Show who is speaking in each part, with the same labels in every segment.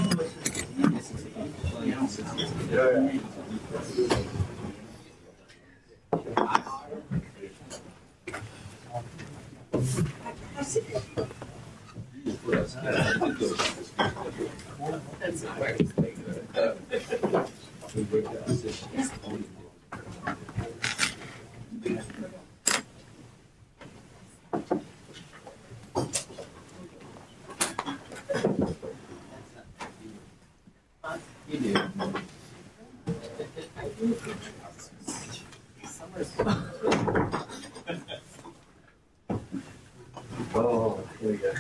Speaker 1: Oh, here we go.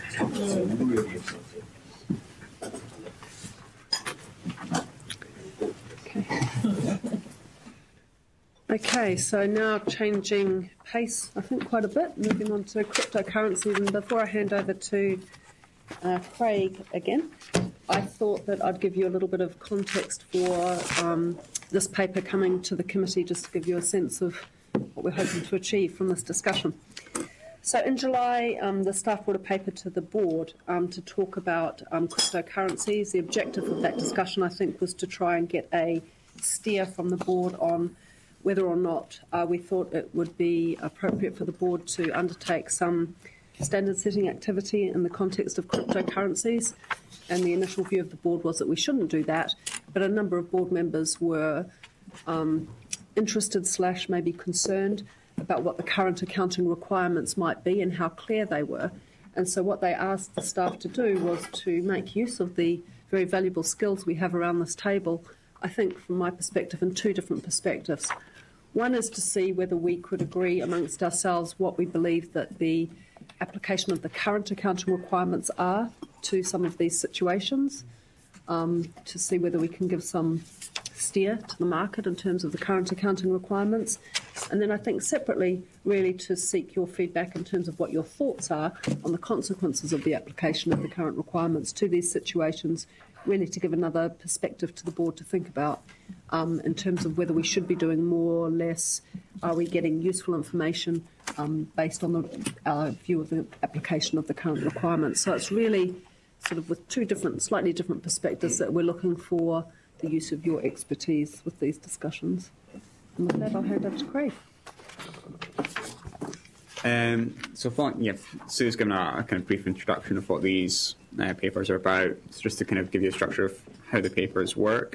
Speaker 2: Okay, so now changing pace, I think, quite a bit, moving on to cryptocurrencies. And before I hand over to Craig again, I thought that I'd give you a little bit of context for this paper coming to the committee, just to give you a sense of what we're hoping to achieve from this discussion. So in July, the staff brought a paper to the board to talk about cryptocurrencies. The objective of that discussion, I think, was to try and get a steer from the board on whether or not we thought it would be appropriate for the board to undertake some standard-setting activity in the context of cryptocurrencies. And the initial view of the board was that we shouldn't do that, but a number of board members were interested / maybe concerned about what the current accounting requirements might be and how clear they were. And so what they asked the staff to do was to make use of the very valuable skills we have around this table, I think from my perspective, in two different perspectives. One is to see whether we could agree amongst ourselves what we believe that the application of the current accounting requirements are to some of these situations, to see whether we can give some steer to the market in terms of the current accounting requirements. And then I think separately, really to seek your feedback in terms of what your thoughts are on the consequences of the application of the current requirements to these situations, really to give another perspective to the board to think about in terms of whether we should be doing more or less. Are we getting useful information based on the view of the application of the current requirements? So it's really sort of with two different, slightly different perspectives that we're looking for the use of your expertise with these discussions. And with that, I'll hand over to Craig.
Speaker 3: Sue's given a kind of brief introduction of what these papers are about. It's just to kind of give you a structure of how the papers work.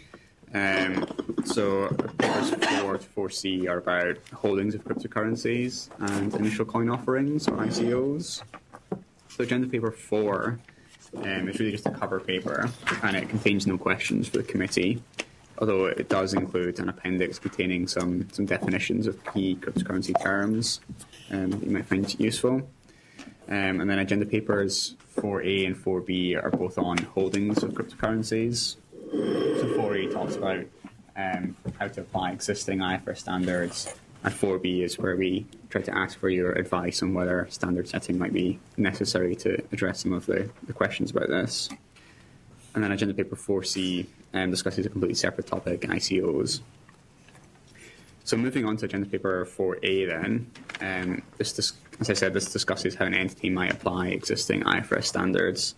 Speaker 3: So papers 4 to 4C are about holdings of cryptocurrencies and initial coin offerings, or ICOs. So agenda paper 4 is really just a cover paper, and it contains no questions for the committee, although it does include an appendix containing some definitions of key cryptocurrency terms that you might find useful. And then agenda papers 4A and 4B are both on holdings of cryptocurrencies. So 4A talks about how to apply existing IFRS standards, and 4B is where we try to ask for your advice on whether standard setting might be necessary to address some of the questions about this. And then agenda paper 4C discusses a completely separate topic, ICOs. So moving on to agenda paper 4A then, as I said, this discusses how an entity might apply existing IFRS standards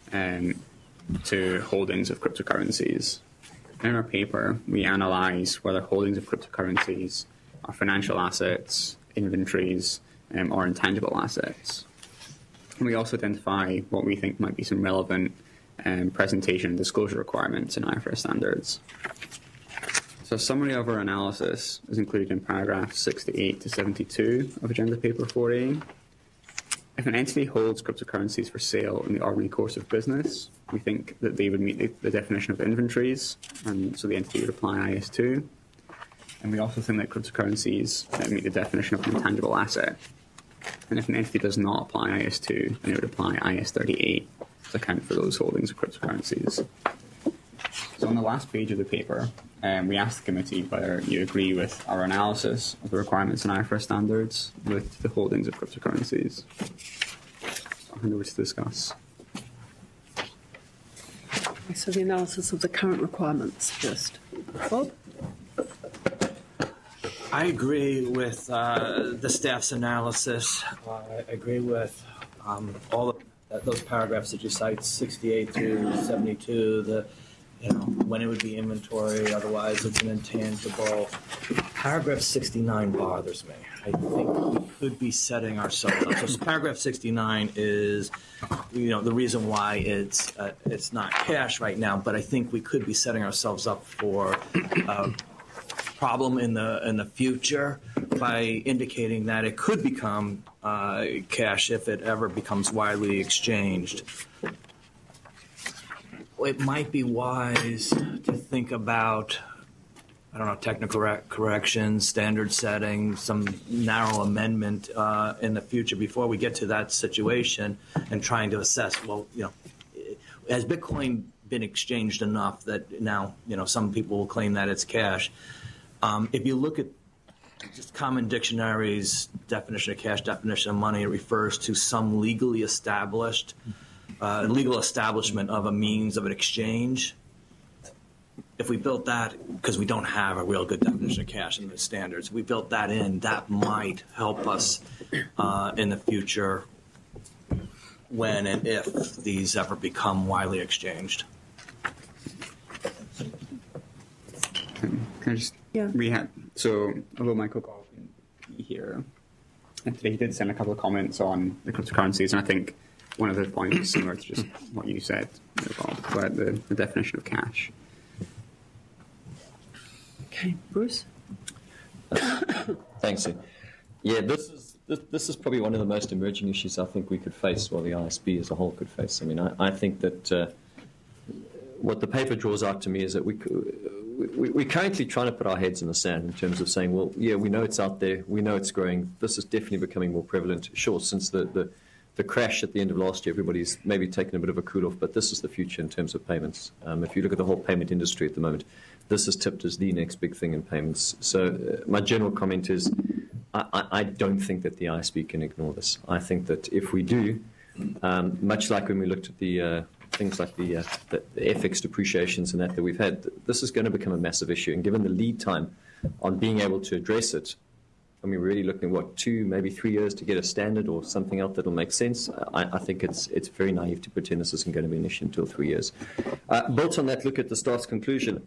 Speaker 3: to holdings of cryptocurrencies. In our paper, we analyse whether holdings of cryptocurrencies are financial assets, inventories, or intangible assets. And we also identify what we think might be some relevant presentation and disclosure requirements in IFRS standards. So a summary of our analysis is included in paragraphs 68 to 72 of agenda paper 4A. If an entity holds cryptocurrencies for sale in the ordinary course of business, we think that they would meet the definition of inventories, and so the entity would apply IS2. And we also think that cryptocurrencies meet the definition of an intangible asset. And if an entity does not apply IS2, then it would apply IS38 to account for those holdings of cryptocurrencies. So on the last page of the paper, we asked the committee whether you agree with our analysis of the requirements in IFRS standards with the holdings of cryptocurrencies. So I'll hand over to discuss.
Speaker 2: So the analysis of the current requirements first. Bob?
Speaker 4: I agree with the staff's analysis. I agree with all
Speaker 1: those paragraphs that you cite, 68 through 72, when it would be inventory, otherwise it's an intangible. Paragraph 69 bothers me. I think we could be setting ourselves up. So paragraph 69 is, the reason why it's not cash right now, but I think we could be setting ourselves up for a problem in the future by indicating that it could become cash if it ever becomes widely exchanged. It might be wise to think about, technical corrections, standard setting, some narrow amendment in the future before we get to that situation, and trying to assess, has Bitcoin been exchanged enough that now, some people will claim that it's cash. If you look at just Common Dictionary's definition of cash, definition of money, it refers to some legally established legal establishment of a means of an exchange. If we built that, because we don't have a real good definition of cash in the standards, we built that in, that might help us in the future when and if these ever become widely exchanged.
Speaker 3: Can I just although Michael Gall here, and today he did send a couple of comments on the cryptocurrencies, and I think one of the points is similar to just what you said about the definition of cash.
Speaker 2: Okay, Bruce?
Speaker 4: Thanks, Sue. Yeah, this is probably one of the most emerging issues I think we could face, or the ISB as a whole could face. I mean, I think that what the paper draws out to me is that we're currently trying to put our heads in the sand in terms of saying, well, yeah, we know it's out there, we know it's growing, this is definitely becoming more prevalent. Sure, since the crash at the end of last year, everybody's maybe taken a bit of a cool off, but this is the future in terms of payments. If you look at the whole payment industry at the moment, this is tipped as the next big thing in payments. So my general comment is I don't think that the ISB can ignore this. I think that if we do, much like when we looked at the things like the FX depreciations and that we've had, this is going to become a massive issue. And given the lead time on being able to address it, I mean, we're really looking at 2, maybe 3 years to get a standard or something else that'll make sense. I think it's very naive to pretend this isn't going to be an issue until 3 years. Built on that, look at the start's conclusion.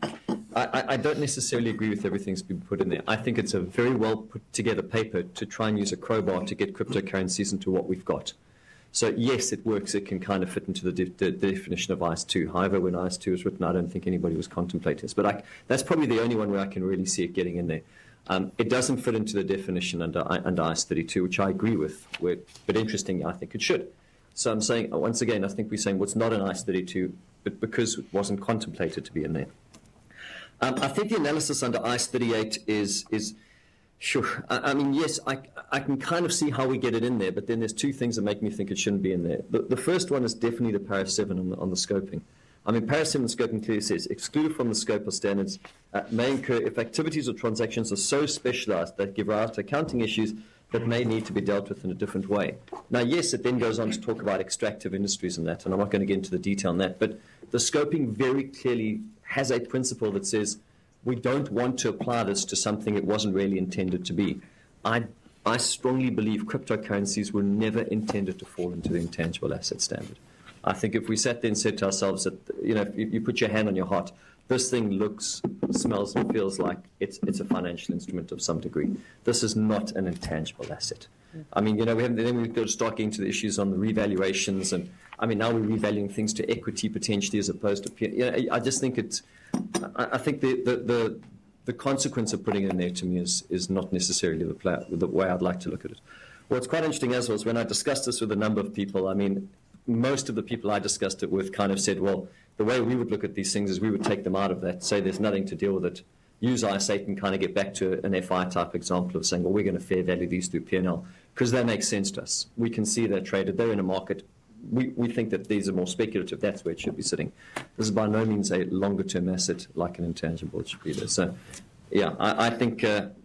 Speaker 4: I don't necessarily agree with everything that's been put in there. I think it's a very well put together paper to try and use a crowbar to get cryptocurrencies into what we've got. So yes, it works. It can kind of fit into the definition of ICE2. However, when ICE2 was written, I don't think anybody was contemplating this. But that's probably the only one where I can really see it getting in there. It doesn't fit into the definition under ICE32, which I agree with. But interestingly, I think it should. So I'm saying, once again, I think we're saying what's not in ICE32, but because it wasn't contemplated to be in there. I think the analysis under ICE38 is sure. I mean, yes, I can kind of see how we get it in there, but then there's two things that make me think it shouldn't be in there. The first one is definitely the Para 7 on the scoping. I mean, Para 7 scoping clearly says, excluded from the scope of standards may incur if activities or transactions are so specialized that give rise to accounting issues that may need to be dealt with in a different way. Now, yes, it then goes on to talk about extractive industries and that, and I'm not going to get into the detail on that, but the scoping very clearly has a principle that says we don't want to apply this to something it wasn't really intended to be. I strongly believe cryptocurrencies were never intended to fall into the intangible asset standard. I think if we sat there and said to ourselves that, if you put your hand on your heart, this thing looks, smells, and feels like it's a financial instrument of some degree. This is not an intangible asset. I mean, we've got to start getting to the issues on the revaluations, and I mean, now we're revaluing things to equity potentially as opposed to. I just think I think the consequence of putting it in there to me is not necessarily the way I'd like to look at it. What's quite interesting as well is when I discussed this with a number of people. I mean, most of the people I discussed it with kind of said, well, the way we would look at these things is we would take them out of that, say there's nothing to deal with it, use IS8 and kind of get back to an FI type example of saying, well, we're going to fair value these through P&L because they make sense to us. We can see they're traded, they're in a market. We think that these are more speculative. That's where it should be sitting. This is by no means a longer-term asset like an intangible. It should be there. So, yeah, I think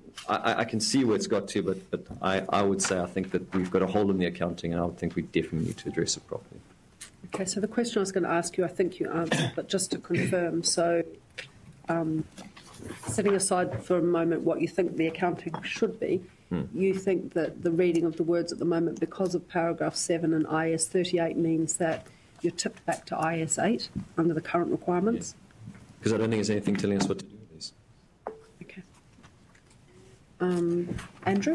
Speaker 4: I can see where it's got to, but I would say I think that we've got a hole in the accounting, and I would think we definitely need to address it properly.
Speaker 2: Okay, so the question I was going to ask you, I think you answered, but just to confirm, so setting aside for a moment what you think the accounting should be, you think that the reading of the words at the moment, because of paragraph 7 and IS 38, means that you're tipped back to IS 8 under the current requirements?
Speaker 4: Because I don't think there's anything telling us what to do with these.
Speaker 2: Okay. Andrew?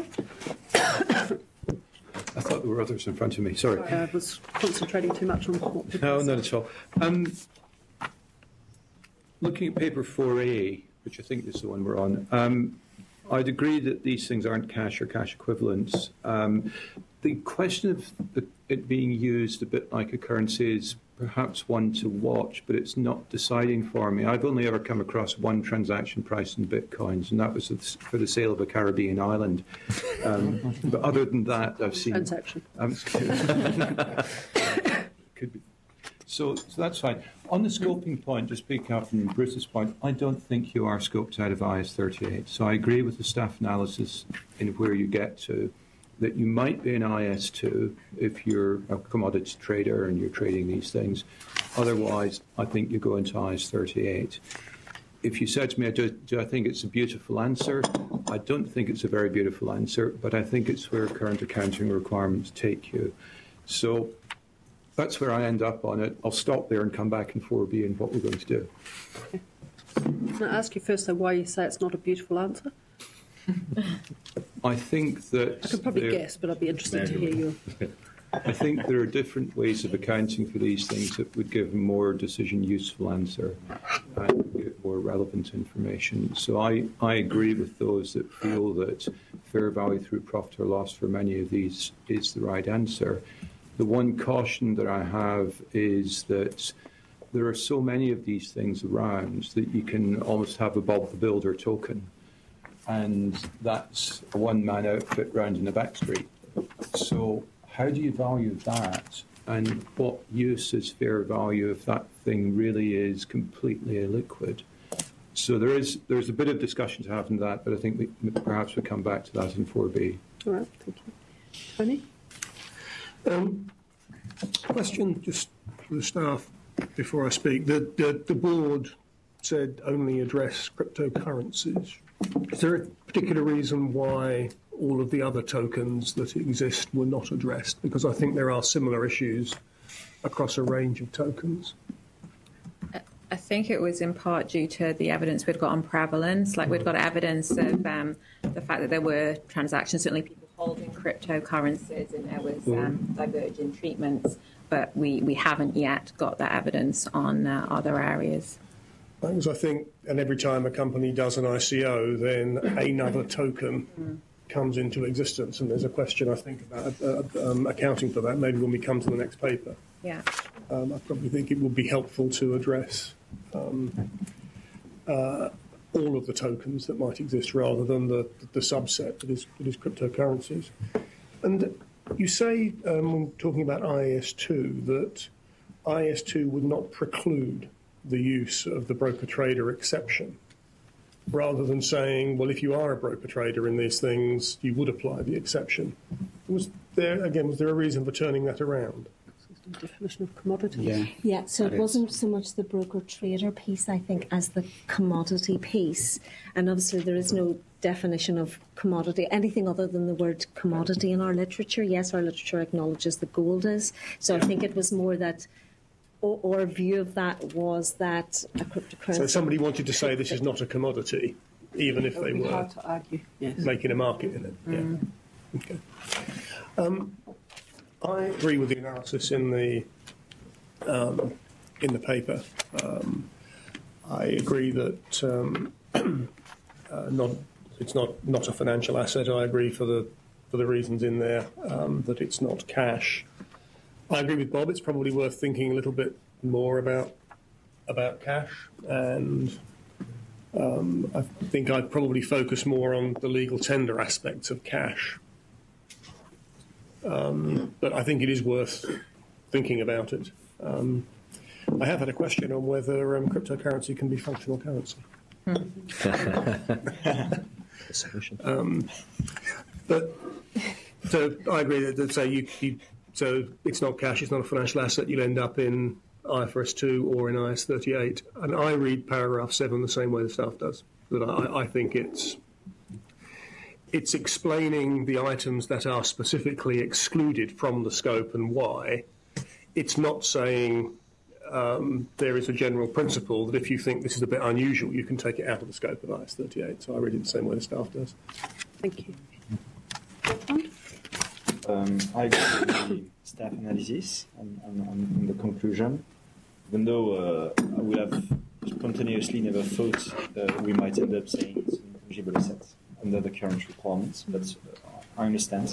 Speaker 5: I thought there were others in front of me. Sorry.
Speaker 2: I was concentrating too much on what people
Speaker 5: No,
Speaker 2: said.
Speaker 5: not at all. Looking at paper 4A, which I think is the one we're on, I'd agree that these things aren't cash or cash equivalents. The question of it being used a bit like a currency is perhaps one to watch, but it's not deciding for me. I've only ever come across one transaction price in bitcoins, and that was for the sale of a Caribbean island. But other than that, I've seen
Speaker 2: Transaction.
Speaker 5: Could be. So that's fine. On the scoping point, just picking up from Bruce's point, I don't think you are scoped out of IS 38. So I agree with the staff analysis in where you get to, that you might be in IS 2 if you're a commodity trader and you're trading these things. Otherwise, I think you go into IS 38. If you said to me, do I think it's a beautiful answer? I don't think it's a very beautiful answer, but I think it's where current accounting requirements take you. So that's where I end up on it. I'll stop there and come back in 4B and what we're going to do.
Speaker 2: Can I ask you first, though, why you say it's not a beautiful answer?
Speaker 5: I think that
Speaker 2: I could probably guess, but I'd be interested to hear you.
Speaker 5: I think there are different ways of accounting for these things that would give a more decision useful answer and give more relevant information. So I agree with those that feel that fair value through profit or loss for many of these is the right answer. The one caution that I have is that there are so many of these things around that you can almost have a Bob the Builder token, and that's a one-man outfit round in a back street. So how do you value that, and what use is fair value if that thing really is completely illiquid? So there's a bit of discussion to have in that, but I think perhaps we'll come back to that in 4B.
Speaker 2: All right, thank you. Tony?
Speaker 6: Question just for the staff before I speak. The board said only address cryptocurrencies. Is there a particular reason why all of the other tokens that exist were not addressed? Because I think there are similar issues across a range of tokens.
Speaker 7: I think it was in part due to the evidence we'd got on prevalence. Like, we'd got evidence of the fact that there were transactions, certainly people holding cryptocurrencies, and there was divergent treatments, but we haven't yet got that evidence on other areas.
Speaker 6: Because I think, and every time a company does an ICO, then another token comes into existence, and there's a question, I think, about accounting for that, maybe when we come to the next paper.
Speaker 7: Yeah.
Speaker 6: I probably think it would be helpful to address all of the tokens that might exist rather than the subset that is cryptocurrencies. And you say, when talking about IS2, that IS2 would not preclude the use of the broker-trader exception, rather than saying, well, if you are a broker-trader in these things, you would apply the exception. Was there a reason for turning that around?
Speaker 2: Definition of commodity.
Speaker 8: Yeah, so it wasn't so much the broker-trader piece, I think, as the commodity piece. And obviously there is no definition of commodity, anything other than the word commodity in our literature. Yes, our literature acknowledges that gold is. So I think it was more that our view of that was that a cryptocurrency...
Speaker 6: So somebody wanted to say this is not a commodity, even if they were
Speaker 2: hard to argue. Yes.
Speaker 6: making a market in it. Yeah. Okay. I agree with the analysis in the paper. I agree that it's not a financial asset. I agree for the reasons in there that it's not cash. I agree with Bob. It's probably worth thinking a little bit more about cash, and I think I'd probably focus more on the legal tender aspects of cash. But I think it is worth thinking about it. I have had a question on whether cryptocurrency can be functional currency. But so I agree that say so it's not cash, it's not a financial asset. You'll end up in IFRS 2 or in IS 38, and I read paragraph 7 the same way the staff does. That I think it's explaining the items that are specifically excluded from the scope and why. It's not saying there is a general principle that if you think this is a bit unusual, you can take it out of the scope of IAS 38. So I read it the same way the staff does.
Speaker 2: Thank you.
Speaker 9: I agree with the staff analysis on the conclusion, even though I would have spontaneously never thought we might end up saying it's an intangible asset under the current requirements, but I understand.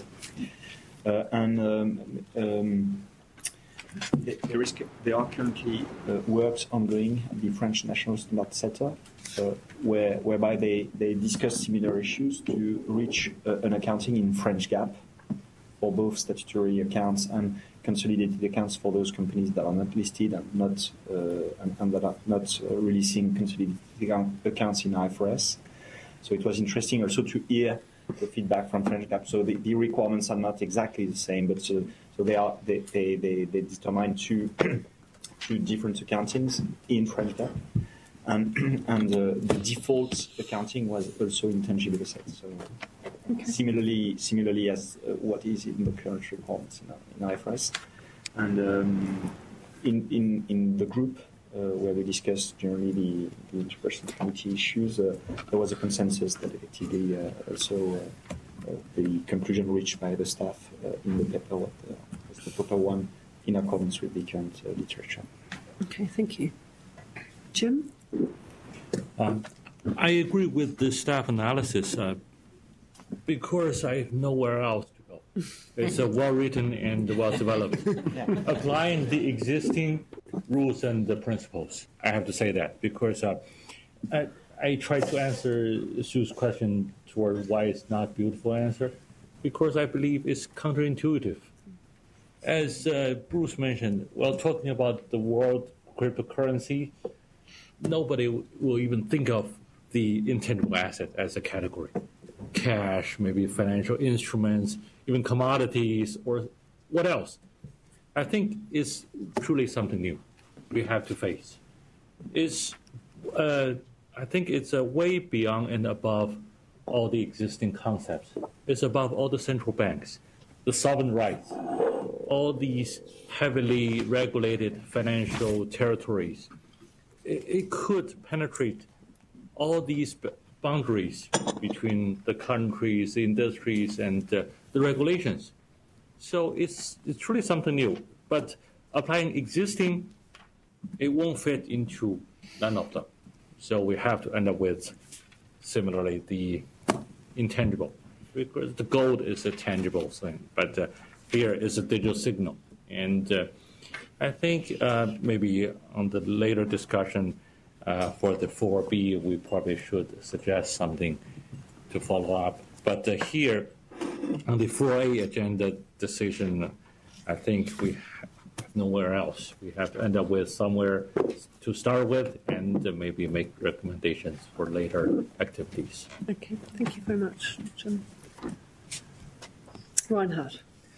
Speaker 9: There are currently works ongoing at the French National Standard Setter, whereby they discuss similar issues to reach an accounting in French GAAP for both statutory accounts and consolidated accounts for those companies that are not listed and not and that are not releasing consolidated accounts in IFRS. So it was interesting also to hear the feedback from French GAAP. So the requirements are not exactly the same, but so they determine two different accountings in French GAAP, and the default accounting was also intangible assets. So similarly as what is in the current requirements in IFRS, and in the group where we discussed generally the interpersonal committee issues, there was a consensus that effectively also the conclusion reached by the staff in the paper was the proper one in accordance with the current literature.
Speaker 2: Okay, thank you. Jim?
Speaker 10: I agree with the staff analysis because I have nowhere else to go. It's well written and well developed. Applying the existing rules and the principles, I have to say that, because I tried to answer Sue's question toward why it's not beautiful answer, because I believe it's counterintuitive. As Bruce mentioned, while talking about the world cryptocurrency, nobody will even think of the intangible asset as a category. Cash, maybe financial instruments, even commodities, or what else? I think it's truly something new we have to face. I think it's way beyond and above all the existing concepts. It's above all the central banks, the sovereign rights, all these heavily regulated financial territories. It could penetrate all these boundaries between the countries, the industries, and the regulations. So it's truly something new. But applying existing, it won't fit into none of them. So we have to end up with, similarly, the intangible. Because the gold is a tangible thing, but here is a digital signal. And I think maybe on the later discussion for the 4B, we probably should suggest something to follow up. But here, on the 4A agenda decision, I think we have nowhere else. We have to end up with somewhere to start with and maybe make recommendations for later activities.
Speaker 2: Okay, thank you very much, Jim. Reinhard.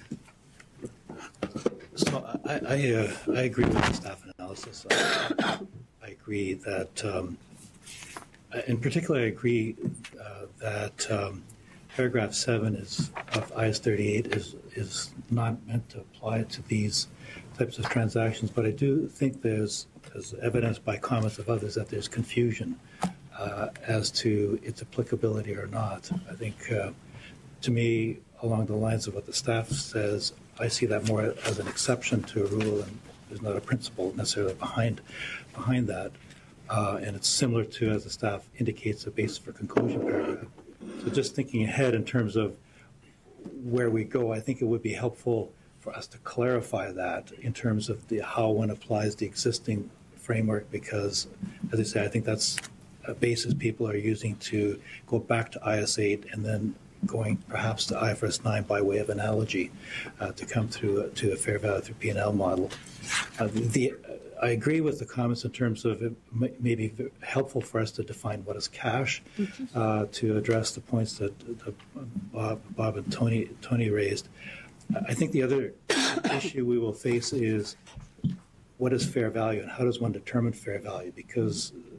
Speaker 11: So I agree with the staff analysis. I agree that, in particular, I agree that paragraph 7 of IAS 38 is not meant to apply to these types of transactions, but I do think there's, as evidenced by comments of others, that there's confusion as to its applicability or not. I think, to me, along the lines of what the staff says, I see that more as an exception to a rule, and there's not a principle necessarily behind that. And it's similar to, as the staff indicates, a basis for conclusion paragraph. So just thinking ahead in terms of where we go, I think it would be helpful for us to clarify that in terms of how one applies the existing framework, because, as I say, I think that's a basis people are using to go back to IAS 8 and then going perhaps to IFRS 9 by way of analogy to come through to a fair value through P&L model. I agree with the comments in terms of it may be helpful for us to define what is cash, to address the points that Bob and Tony raised. I think the other issue we will face is what is fair value and how does one determine fair value, because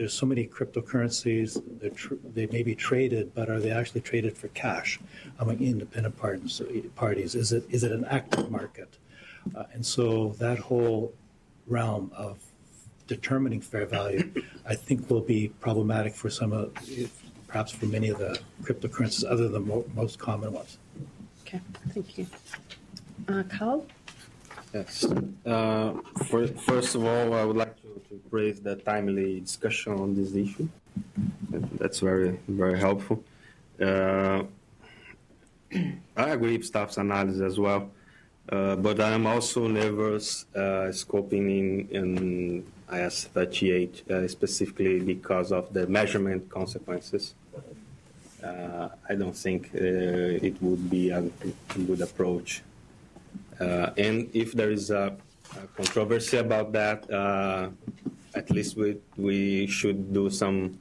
Speaker 11: there's so many cryptocurrencies. They may be traded, but are they actually traded for cash among independent parties? Is it an active market? And so that whole realm of determining fair value, I think, will be problematic for perhaps for many of the cryptocurrencies, other than the most common ones.
Speaker 2: Okay, thank you. Carl?
Speaker 12: Yes. First of all, I would like to praise the timely discussion on this issue. That's very, very helpful. I agree with staff's analysis as well, but I am also nervous scoping in IAS 38, specifically because of the measurement consequences. I don't think it would be a good approach. And if there is a controversy about that, at least we should do some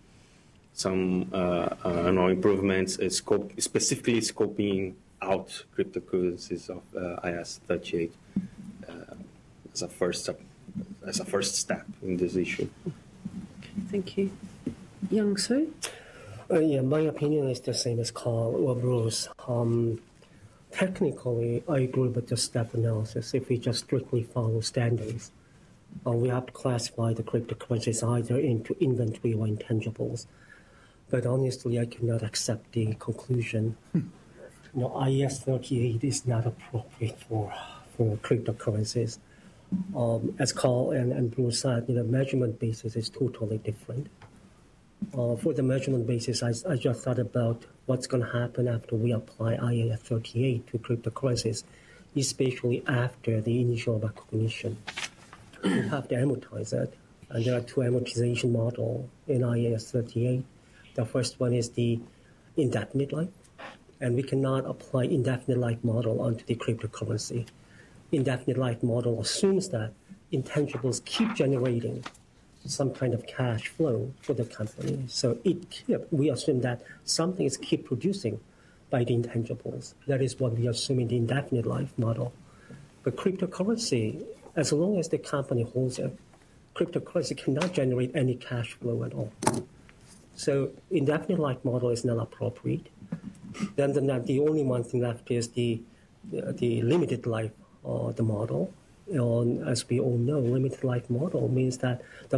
Speaker 12: improvements, specifically scoping out cryptocurrencies of IAS 38 as a first step in this issue.
Speaker 2: Thank you. Young Soo?
Speaker 13: Yeah, my opinion is the same as Carl or Bruce. Technically, I agree with the step analysis. If we just strictly follow standards, we have to classify the cryptocurrencies either into inventory or intangibles. But honestly, I cannot accept the conclusion. IAS 38 is not appropriate for cryptocurrencies. As Carl and Bruce said, the measurement basis is totally different. For the measurement basis, I just thought about what's going to happen after we apply IAS 38 to cryptocurrencies, especially after the initial recognition. We have to amortize it, and there are two amortization models in IAS 38. The first one is the indefinite life, and we cannot apply indefinite life model onto the cryptocurrency. Indefinite life model assumes that intangibles keep generating some kind of cash flow for the company. So we assume that something is keep producing by the intangibles. That is what we assume in the indefinite life model. But cryptocurrency, as long as the company holds it, cryptocurrency cannot generate any cash flow at all. So indefinite life model is not appropriate. Then the only one thing left is the limited life the model. As we all know, limited life model means that the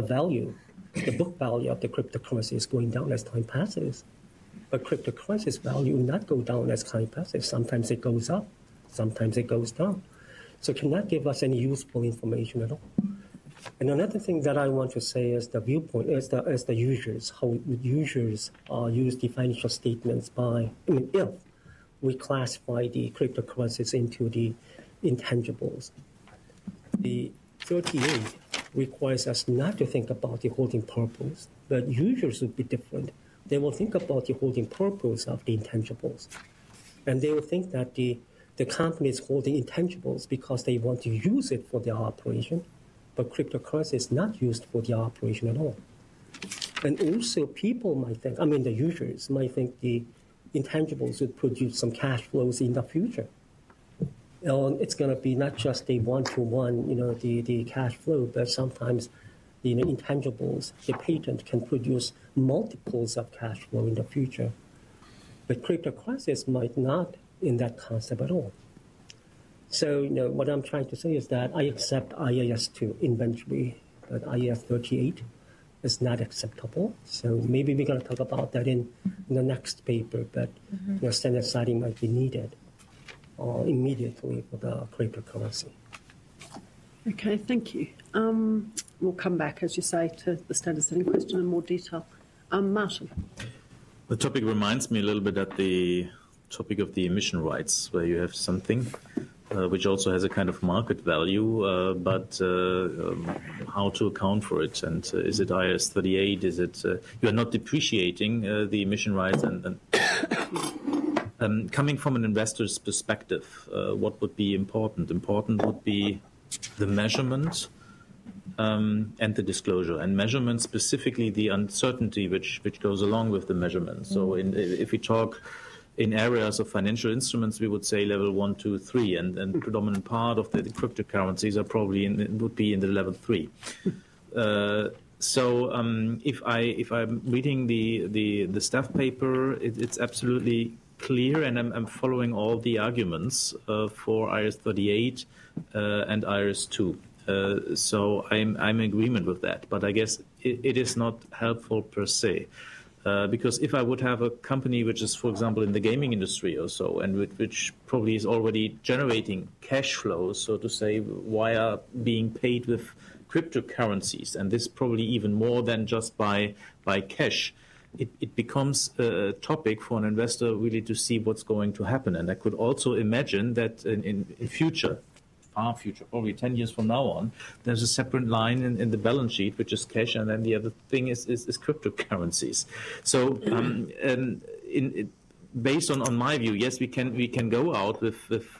Speaker 13: book value of the cryptocurrency is going down as time passes. But cryptocurrency's value will not go down as time passes. Sometimes it goes up, sometimes it goes down. So it cannot give us any useful information at all. And another thing that I want to say is the viewpoint, is the users, how users use the financial statements if we classify the cryptocurrencies into the intangibles. The 38 requires us not to think about the holding purpose, but users would be different. They will think about the holding purpose of the intangibles. And they will think that the company is holding intangibles because they want to use it for their operation, but cryptocurrency is not used for their operation at all. And also people might think, the users might think the intangibles would produce some cash flows in the future. It's going to be not just a one-to-one, the cash flow, but sometimes the intangibles, the patent can produce multiples of cash flow in the future. But cryptocurrencies might not in that concept at all. So, what I'm trying to say is that I accept IAS 2 inventory, but IAS 38 is not acceptable. So maybe we're going to talk about that in the next paper, but standard setting might be needed immediately for the cryptocurrency.
Speaker 2: Okay, thank you. We'll come back, as you say, to the standard setting question in more detail. Martin.
Speaker 14: The topic reminds me a little bit of the topic of the emission rights, where you have something which also has a kind of market value, but how to account for it? And is it IAS 38? Is it you are not depreciating the emission rights? And coming from an investor's perspective, what would be important? Important would be the measurement and the disclosure. And measurement, specifically the uncertainty which goes along with the measurement. So if we talk in areas of financial instruments, we would say level 1, 2, 3, and the predominant part of the cryptocurrencies are probably would be in the level 3. So if I'm reading the staff paper, it's absolutely clear, and I'm following all the arguments for IRIS 38 and IRIS 2. So I'm in agreement with that, but I guess it is not helpful per se. Because if I would have a company which is, for example, in the gaming industry or so, and which probably is already generating cash flows, so to say, via being paid with cryptocurrencies, and this probably even more than just by cash, it becomes a topic for an investor really to see what's going to happen. And I could also imagine that in future, far future, probably 10 years from now on, there's a separate line in the balance sheet, which is cash, and then the other thing is cryptocurrencies. So based on my view, yes, we can go out with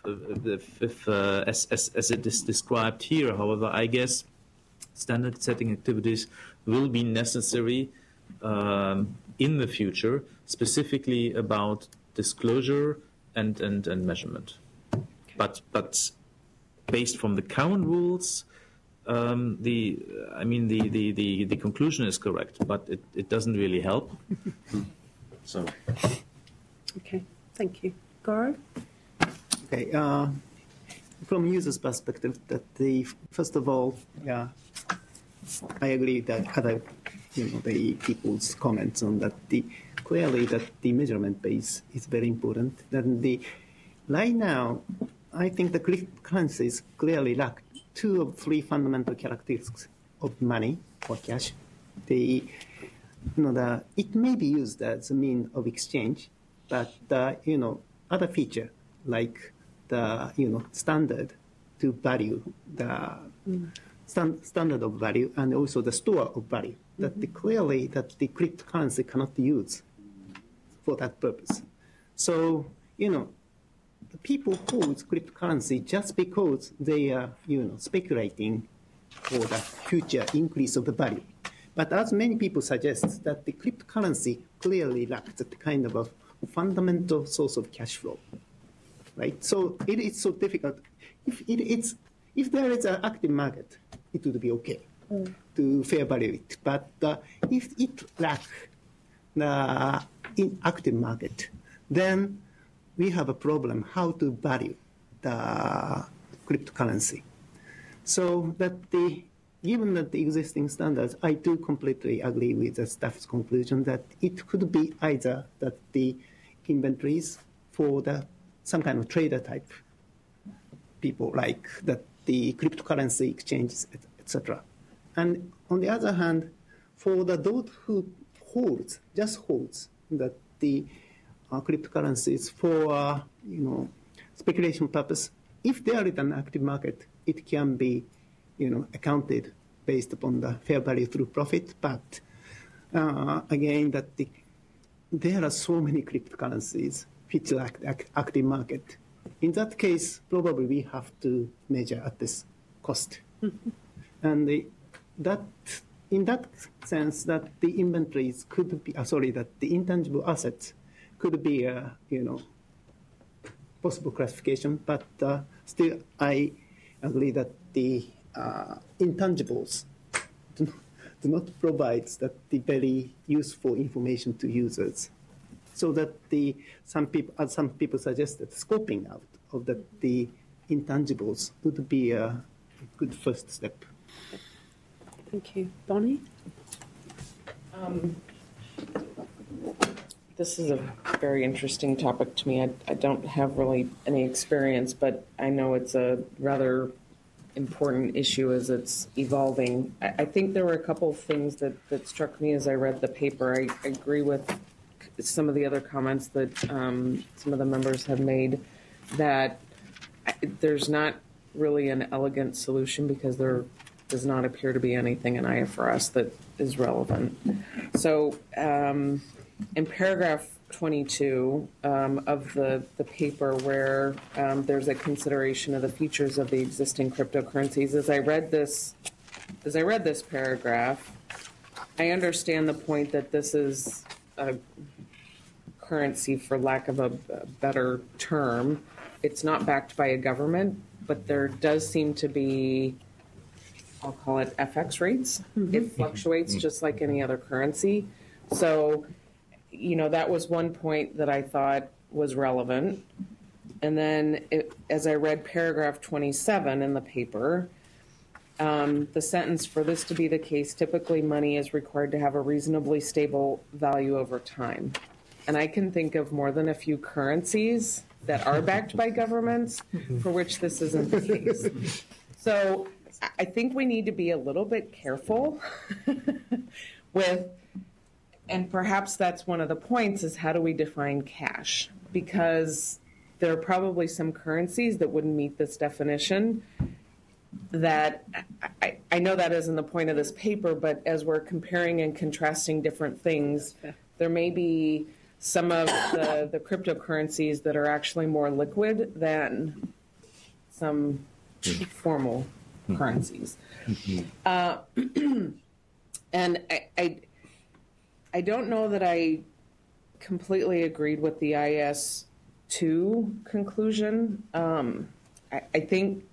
Speaker 14: as it is described here. However, I guess standard setting activities will be necessary in the future, specifically about disclosure and measurement. But based from the current rules, the conclusion is correct, but it doesn't really help. So.
Speaker 2: Okay, thank you. Goro?
Speaker 15: Okay, from user's perspective, that first of all, I agree that other, the people's comments on that. Clearly that the measurement base is very important. Then right now, I think the cryptocurrencies clearly lack 2 of 3 fundamental characteristics of money or cash. It may be used as a mean of exchange, but other feature like the standard to value, the standard of value, and also the store of value. That clearly that the cryptocurrency cannot be used for that purpose. So the people hold cryptocurrency just because they are speculating for the future increase of the value. But as many people suggest, that the cryptocurrency clearly lacks that kind of a fundamental source of cash flow, right? So it is so difficult. If there is an active market, it would be okay to fair value it. But if it lacks the inactive market, then we have a problem how to value the cryptocurrency. So that given that the existing standards, I do completely agree with the staff's conclusion that it could be either that the inventories for some kind of trader type people, like that the cryptocurrency exchanges, etc. And on the other hand, for those who just holds that the cryptocurrencies for speculation purpose, if there is an active market, it can be accounted based upon the fair value through profit. But again, that there are so many cryptocurrencies which lack active market. In that case, probably we have to measure at this cost. And in that sense, that the inventories could be, that the intangible assets could be a possible classification, but still I agree that the intangibles do not provide that the very useful information to users. So that some people suggested scoping out of the intangibles would be a good first step.
Speaker 2: Thank you. Bonnie?
Speaker 16: This is a very interesting topic to me. I don't have really any experience, but I know it's a rather important issue as it's evolving. I think there were a couple of things that struck me as I read the paper. I agree with some of the other comments that some of the members have made, that there's not really an elegant solution because there does not appear to be anything in IFRS that is relevant. So in paragraph 22 of the paper, where there's a consideration of the features of the existing cryptocurrencies, as I read this paragraph, I understand the point that this is a currency, for lack of a better term. It's not backed by a government, but there does seem to be I'll call it FX rates. It fluctuates just like any other currency. So, that was one point that I thought was relevant. And then as I read paragraph 27 in the paper, the sentence, for this to be the case, typically money is required to have a reasonably stable value over time. And I can think of more than a few currencies that are backed by governments for which this isn't the case. So I think we need to be a little bit careful with, and perhaps that's one of the points, is how do we define cash? Because there are probably some currencies that wouldn't meet this definition. That I know that isn't the point of this paper, but as we're comparing and contrasting different things, there may be some of the cryptocurrencies that are actually more liquid than some formal currencies. And I don't know that I completely agreed with the IS2 conclusion. I think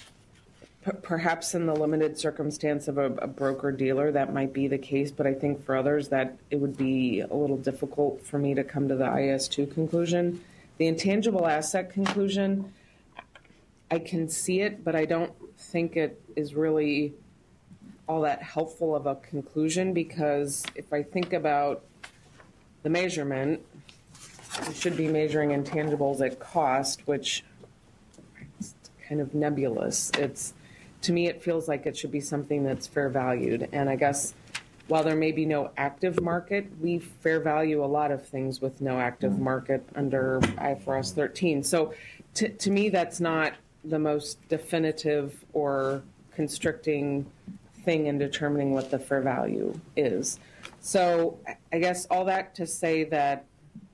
Speaker 16: perhaps in the limited circumstance of a broker-dealer, that might be the case, but I think for others that it would be a little difficult for me to come to the IS2 conclusion. The intangible asset conclusion, I can see it, but I don't think it is really all that helpful of a conclusion, because if I think about the measurement, we should be measuring intangibles at cost, which is kind of nebulous. To me, it feels like it should be something that's fair valued. And I guess while there may be no active market, we fair value a lot of things with no active market under IFRS 13. So to me, that's not the most definitive or constricting thing in determining what the fair value is. So I guess all that to say that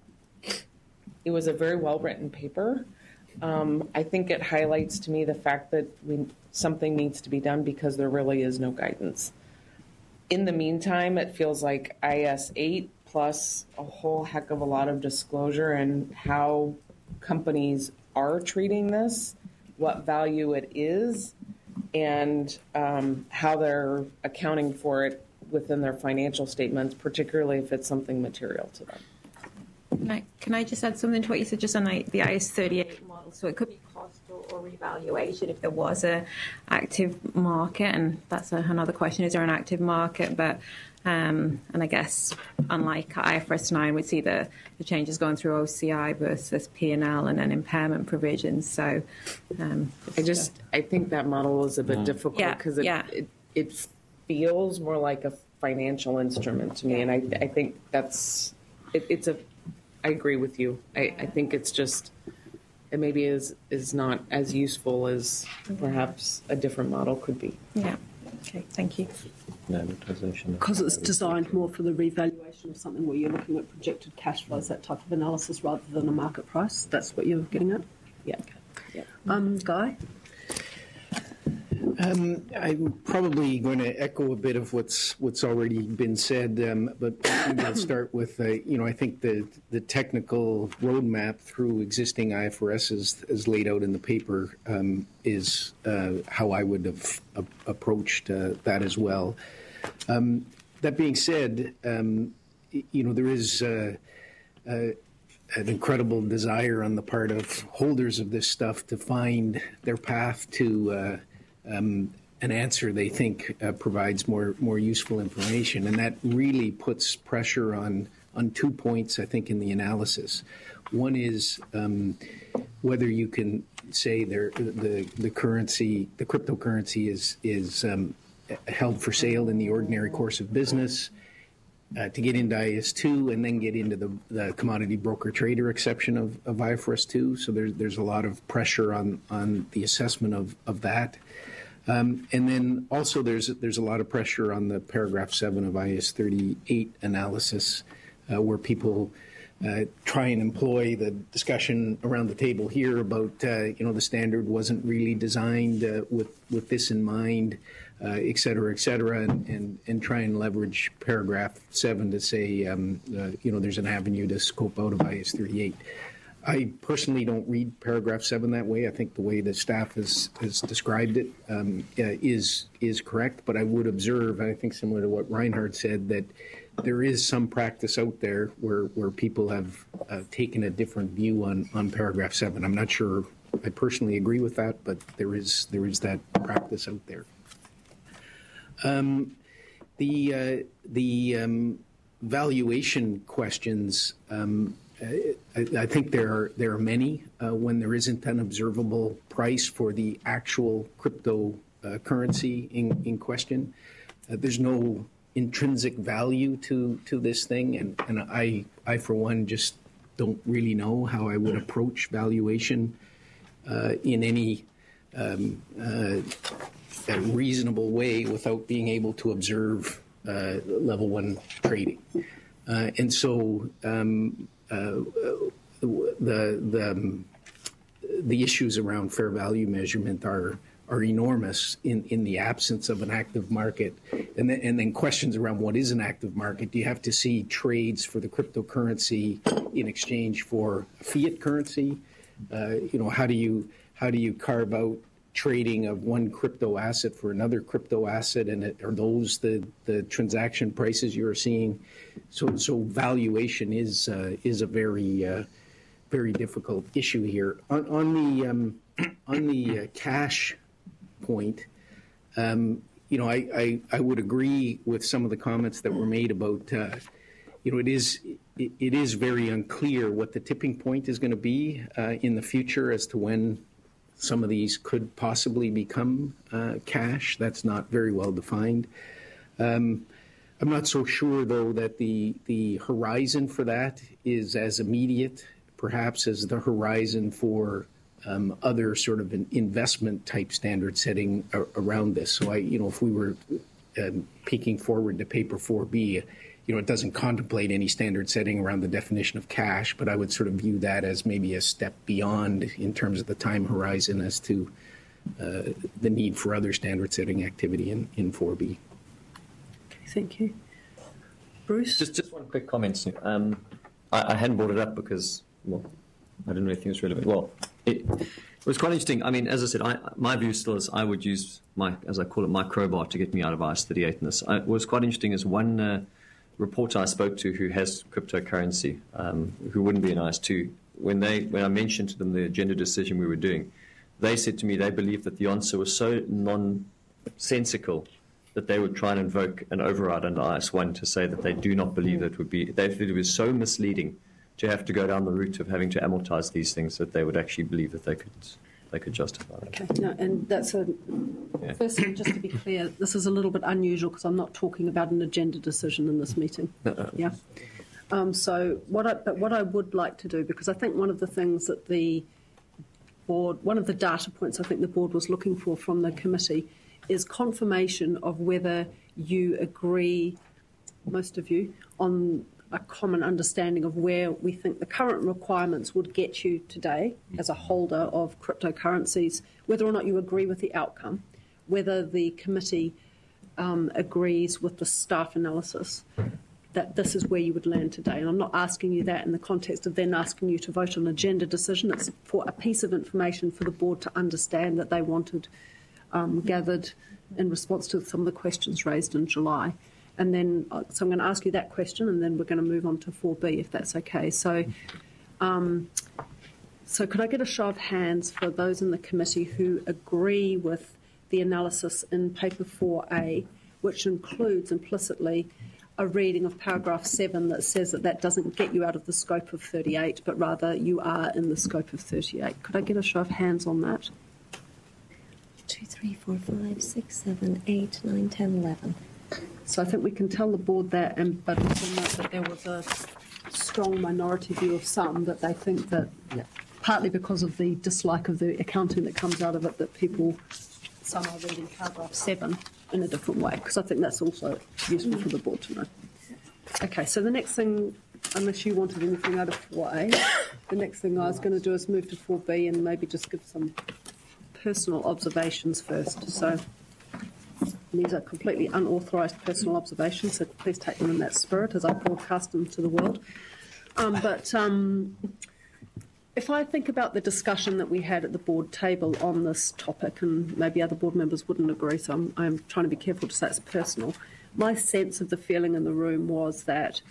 Speaker 16: it was a very well-written paper. I think it highlights to me the fact that something needs to be done because there really is no guidance. In the meantime, it feels like IS 8 plus a whole heck of a lot of disclosure and how companies are treating this, what value it is, and how they're accounting for it within their financial statements, particularly if it's something material to them.
Speaker 7: Can I just add something to what you said just on the IS 38 model? So it could be cost or revaluation if there was a active market, and that's another question: is there an active market? But and I guess unlike IFRS 9, we'd see the changes going through OCI versus P&L and then impairment provisions. So
Speaker 16: I think that model is a bit difficult because it feels more like a financial instrument to me, and I think that's it's a. I agree with you. I think it's just, it maybe is not as useful as perhaps a different model could be.
Speaker 7: Yeah. Okay. Thank you.
Speaker 2: Because it's designed more for the revaluation of something where you're looking at projected cash flows, that type of analysis, rather than a market price. That's what you're getting at?
Speaker 16: Yeah.
Speaker 2: Guy?
Speaker 17: I'm probably going to echo a bit of what's already been said, but maybe I'll start with, I think the technical roadmap through existing IFRS as laid out in the paper is how I would have approached that as well. That being said, there is an incredible desire on the part of holders of this stuff to find their path to an answer they think provides more useful information, and that really puts pressure on 2 points, I think, in the analysis. One is whether you can say the currency, the cryptocurrency, is held for sale in the ordinary course of business. To get into IS2 and then get into the commodity broker trader exception of IFRS 2. So there's a lot of pressure on the assessment of that. And then also there's a lot of pressure on the paragraph 7 of IS 38 analysis, where people try and employ the discussion around the table here about the standard wasn't really designed with this in mind, et cetera, and try and leverage paragraph 7 to say there's an avenue to scope out of IS 38. I personally don't read paragraph 7 that way. I think the way the staff has described it is correct. But I would observe, and I think similar to what Reinhard said, that there is some practice out there where people have taken a different view on paragraph 7. I'm not sure I personally agree with that, but there is that practice out there. The valuation questions. I think there are many when there isn't an observable price for the actual cryptocurrency in question. There's no intrinsic value to this thing, and I for one just don't really know how I would approach valuation in any reasonable way without being able to observe level 1 trading, and so. The issues around fair value measurement are enormous in the absence of an active market, and then questions around what is an active market. Do you have to see trades for the cryptocurrency in exchange for fiat currency? How do you carve out trading of one crypto asset for another crypto asset, and are those the transaction prices you're seeing? So valuation is a very very difficult issue here. On the cash point, I would agree with some of the comments that were made about it is very unclear what the tipping point is going to be in the future as to when some of these could possibly become cash. That's not very well defined. I'm not so sure, though, that the horizon for that is as immediate, perhaps, as the horizon for other sort of an investment type standard setting around this. So if we were peeking forward to paper 4B, it doesn't contemplate any standard setting around the definition of cash, but I would sort of view that as maybe a step beyond in terms of the time horizon as to the need for other standard setting activity in 4B.
Speaker 2: Thank you. Bruce?
Speaker 4: Just one quick comment, Sue. I hadn't brought it up because, well, I didn't really think it was relevant. Well, it was quite interesting. I mean, as I said, my view still is I would use as I call it, my crowbar to get me out of IAS 38 in this. What was quite interesting is one reporter I spoke to who has cryptocurrency, who wouldn't be in IAS 2, when I mentioned to them the agenda decision we were doing, they said to me they believed that the answer was so nonsensical that they would try and invoke an override under IAS1 to say that they do not believe that would be, they feel it was so misleading to have to go down the route of having to amortize these things that they would actually believe that they could justify it.
Speaker 2: Okay, no, and that's firstly, just to be clear, this is a little bit unusual because I'm not talking about an agenda decision in this meeting. Yeah. So what I would like to do, because I think one of the things that the board, one of the data points I think the board was looking for from the committee is confirmation of whether you agree, most of you, on a common understanding of where we think the current requirements would get you today as a holder of cryptocurrencies, whether or not you agree with the outcome, whether the committee agrees with the staff analysis that this is where you would land today. And I'm not asking you that in the context of then asking you to vote on an agenda decision. It's for a piece of information for the board to understand that they wanted gathered in response to some of the questions raised in July. And then, so I'm going to ask you that question, and then we're going to move on to 4B, if that's okay. So, so could I get a show of hands for those in the committee who agree with the analysis in paper 4A, which includes implicitly a reading of paragraph 7 that says that that doesn't get you out of the scope of 38, but rather you are in the scope of 38. Could I get a show of hands on that?
Speaker 8: 2, 3, 4, 5, 6, 7, 8, 9, 10, 11.
Speaker 2: So I think we can tell the board that, but also note that there was a strong minority view of some that they think that, partly because of the dislike of the accounting that comes out of it, that some are reading paragraph 7 in a different way, because I think that's also useful for the board to know. Okay, so the next thing, unless you wanted anything out of 4A, the next thing I was going to do is move to 4B and maybe just give some personal observations first. So these are completely unauthorised personal observations, so please take them in that spirit as I broadcast them to the world. But if I think about the discussion that we had at the board table on this topic, and maybe other board members wouldn't agree, so I'm trying to be careful to say it's personal, my sense of the feeling in the room was that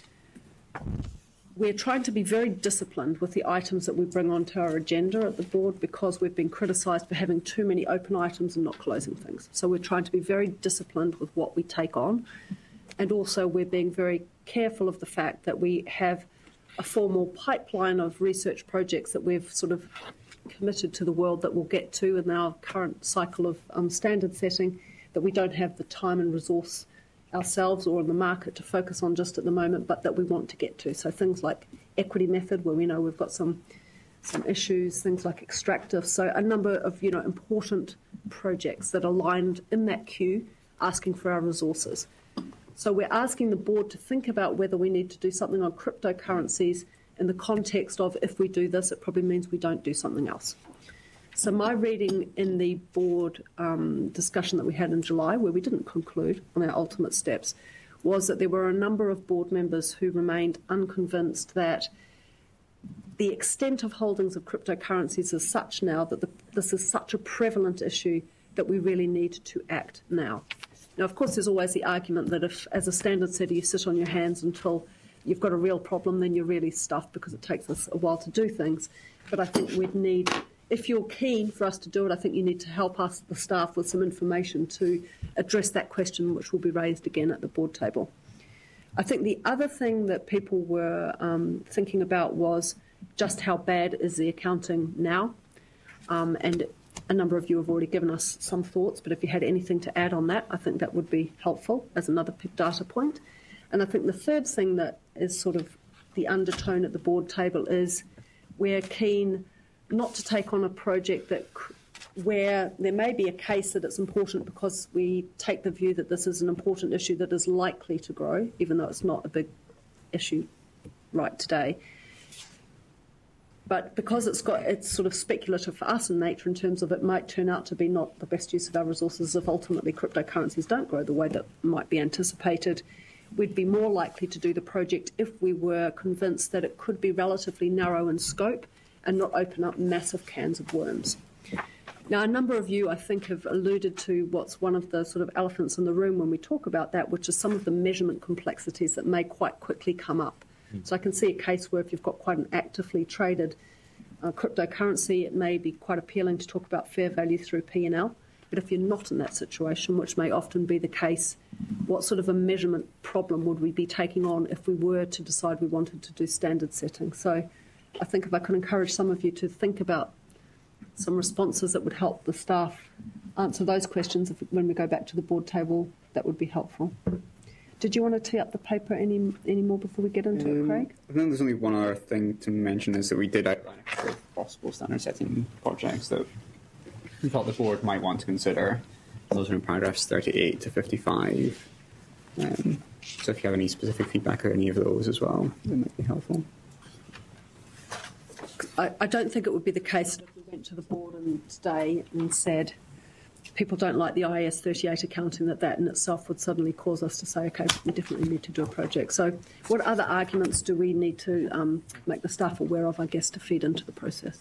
Speaker 2: we're trying to be very disciplined with the items that we bring onto our agenda at the board because we've been criticised for having too many open items and not closing things. So we're trying to be very disciplined with what we take on. And also we're being very careful of the fact that we have a formal pipeline of research projects that we've sort of committed to the world that we'll get to in our current cycle of standard setting, that we don't have the time and resource ourselves or in the market to focus on just at the moment, but that we want to get to. So things like equity method, where we know we've got some issues, things like extractive. So a number of important projects that are lined in that queue asking for our resources. So we're asking the board to think about whether we need to do something on cryptocurrencies in the context of if we do this, it probably means we don't do something else. So my reading in the board discussion that we had in July, where we didn't conclude on our ultimate steps, was that there were a number of board members who remained unconvinced that the extent of holdings of cryptocurrencies is such now that this is such a prevalent issue that we really need to act now. Now, of course, there's always the argument that if, as a standard setter, you sit on your hands until you've got a real problem, then you're really stuffed because it takes us a while to do things. But I think we'd need, if you're keen for us to do it, I think you need to help us, the staff, with some information to address that question, which will be raised again at the board table. I think the other thing that people were thinking about was just how bad is the accounting now, and a number of you have already given us some thoughts, but if you had anything to add on that, I think that would be helpful as another data point. And I think the third thing that is sort of the undertone at the board table is we're keen not to take on a project that where there may be a case that it's important because we take the view that this is an important issue that is likely to grow, even though it's not a big issue right today. But because it's sort of speculative for us in nature in terms of it might turn out to be not the best use of our resources if ultimately cryptocurrencies don't grow the way that might be anticipated, we'd be more likely to do the project if we were convinced that it could be relatively narrow in scope and not open up massive cans of worms. Now, a number of you, I think, have alluded to what's one of the sort of elephants in the room when we talk about that, which is some of the measurement complexities that may quite quickly come up. So I can see a case where if you've got quite an actively traded cryptocurrency, it may be quite appealing to talk about fair value through P&L. But if you're not in that situation, which may often be the case, what sort of a measurement problem would we be taking on if we were to decide we wanted to do standard setting? So I think if I could encourage some of you to think about some responses that would help the staff answer those questions when we go back to the board table, that would be helpful. Did you want to tee up the paper any more before we get into it, Craig?
Speaker 3: I think there's only one other thing to mention is that we did outline a couple of possible standard setting projects that we thought the board might want to consider. Those are in paragraphs 38 to 55. So if you have any specific feedback or any of those as well, that might be helpful.
Speaker 2: I don't think it would be the case that if we went to the board today and said people don't like the IAS 38 accounting, that in itself would suddenly cause us to say, okay, we definitely need to do a project. So what other arguments do we need to make the staff aware of, I guess, to feed into the process?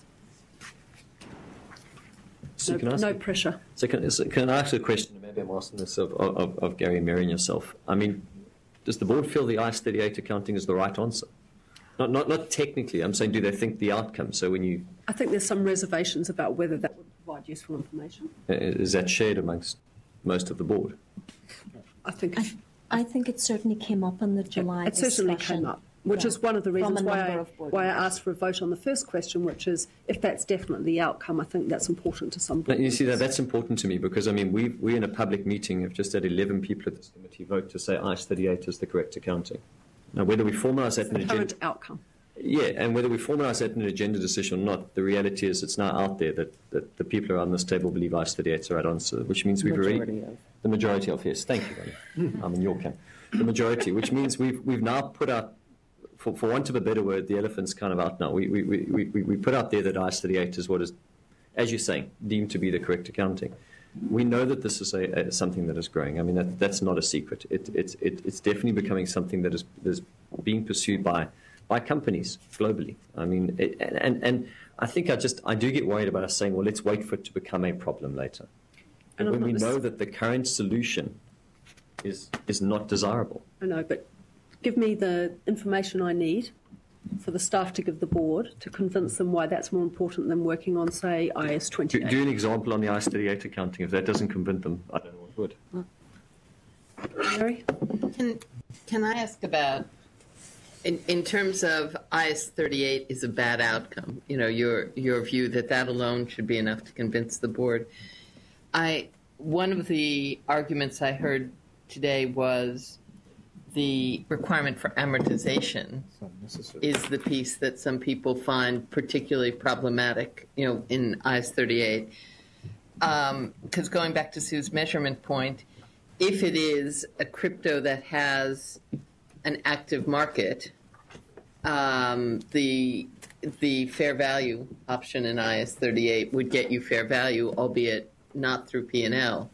Speaker 4: So
Speaker 2: no pressure.
Speaker 4: So can I ask a question, maybe I'm asking this of Gary, Mary and yourself. I mean, does the board feel the IAS 38 accounting is the right answer? Not technically, I'm saying do they think the outcome? So when you...
Speaker 2: I think there's some reservations about whether that would provide useful information.
Speaker 4: Is that shared amongst most of the board?
Speaker 2: I think
Speaker 8: it certainly came up in the July discussion.
Speaker 2: It certainly came up, which is one of the reasons why I asked for a vote on the first question, which is if that's definitely the outcome, I think that's important to some board.
Speaker 4: You see, that's important to me because, I mean, we in a public meeting have just had 11 people at this committee vote to say IAS 38 is the correct accounting. Now, whether we formalise that in an agenda...
Speaker 2: outcome.
Speaker 4: Yeah, and whether we formalise that in an agenda decision or not, the reality is it's now out there that the people around this table believe IAS 38 is the right answer, which means we've already... The majority of, yes, thank you, Ronnie. I'm in your camp. The majority, which means we've now put out, for want of a better word, the elephant's kind of out now. We put out there that IAS 38 is what is, as you're saying, deemed to be the correct accounting. We know that this is something that is growing. I mean, that's not a secret. It's definitely becoming something that is being pursued by companies globally. I mean, and I think I do get worried about us saying, well, let's wait for it to become a problem later. And when we know that the current solution is not desirable.
Speaker 2: I know, but give me the information I need for the staff to give the board to convince them why that's more important than working on, say, IS 28.
Speaker 4: Do an example on the IS 38 accounting. If that doesn't convince them, I don't know what would.
Speaker 2: Mary?
Speaker 18: Can I ask about, in terms of IS 38 is a bad outcome, your view that alone should be enough to convince the board. One of the arguments I heard today was the requirement for amortization is the piece that some people find particularly problematic, in IS 38. Because going back to Sue's measurement point, if it is a crypto that has an active market, the fair value option in IS 38 would get you fair value, albeit not through P&L.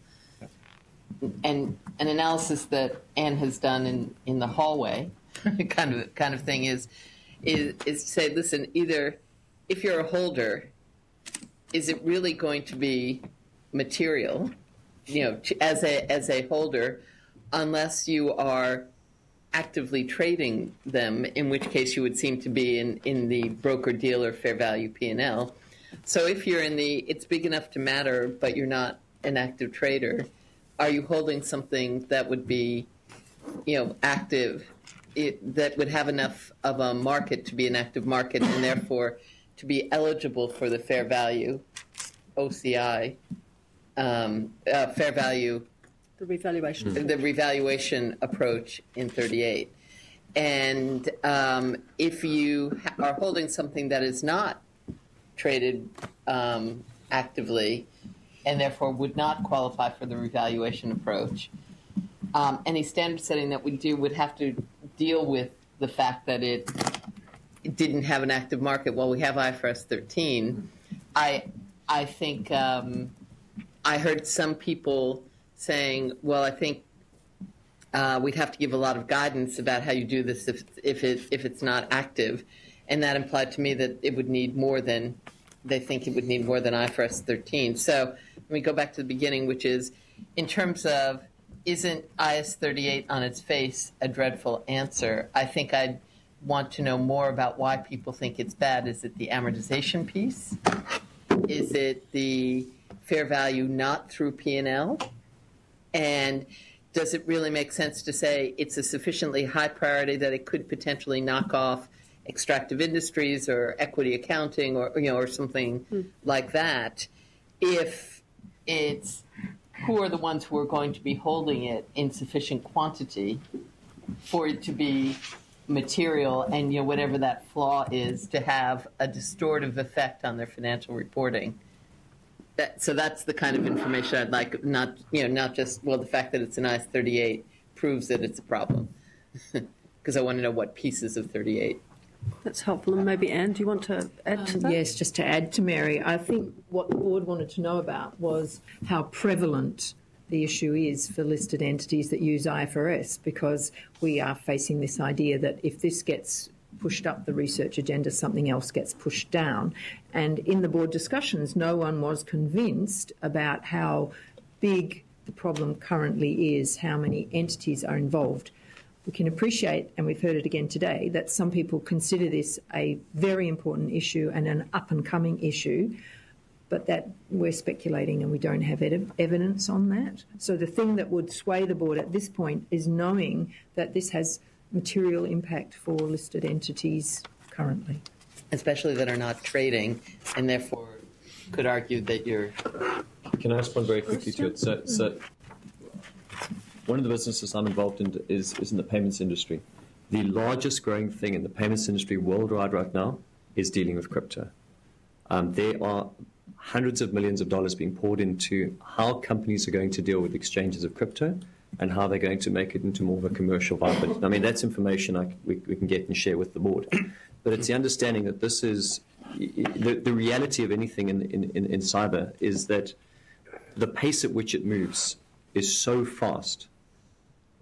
Speaker 18: And an analysis that Anne has done in the hallway, kind of thing, is to say, listen, either if you're a holder, is it really going to be material, as a holder, unless you are actively trading them, in which case you would seem to be in the broker-dealer fair value P&L. So if you're in the it's big enough to matter, but you're not an active trader, are you holding something that would be, active, that would have enough of a market to be an active market and therefore to be eligible for the fair value OCI, fair value,
Speaker 2: the
Speaker 18: revaluation approach in 38. And if you are holding something that is not traded actively and therefore would not qualify for the revaluation approach, any standard setting that we do would have to deal with the fact that it didn't have an active market. Well, we have IFRS 13. I think I heard some people saying, well, I think we'd have to give a lot of guidance about how you do this if it's not active. And that implied to me that it would need more than, they think it would need more than IFRS 13. So let me go back to the beginning, which is, in terms of, isn't IS 38 on its face a dreadful answer? I think I'd want to know more about why people think it's bad. Is it the amortization piece? Is it the fair value not through P&L? And does it really make sense to say it's a sufficiently high priority that it could potentially knock off extractive industries or equity accounting or something like that, if it's who are the ones who are going to be holding it in sufficient quantity for it to be material, and whatever that flaw is, to have a distortive effect on their financial reporting. So that's the kind of information I'd like, not just, the fact that it's an IS 38 proves that it's a problem, because I want to know what pieces of 38.
Speaker 2: That's helpful. And maybe, Anne, do you want to add to that?
Speaker 19: Yes, just to add to Mary, I think what the board wanted to know about was how prevalent the issue is for listed entities that use IFRS, because we are facing this idea that if this gets pushed up the research agenda, something else gets pushed down. And in the board discussions, no one was convinced about how big the problem currently is, how many entities are involved. We can appreciate, and we've heard it again today, that some people consider this a very important issue and an up-and-coming issue, but that we're speculating and we don't have evidence on that. So the thing that would sway the board at this point is knowing that this has material impact for listed entities currently.
Speaker 18: Especially that are not trading, and therefore could argue that you're...
Speaker 4: Can I respond very quickly to it? So one of the businesses I'm involved in is in the payments industry. The largest growing thing in the payments industry worldwide right now is dealing with crypto. There are hundreds of millions of dollars being poured into how companies are going to deal with exchanges of crypto and how they're going to make it into more of a commercial viability. I mean, that's information we can get and share with the board. But it's the understanding that this is the reality of anything in cyber is that the pace at which it moves is so fast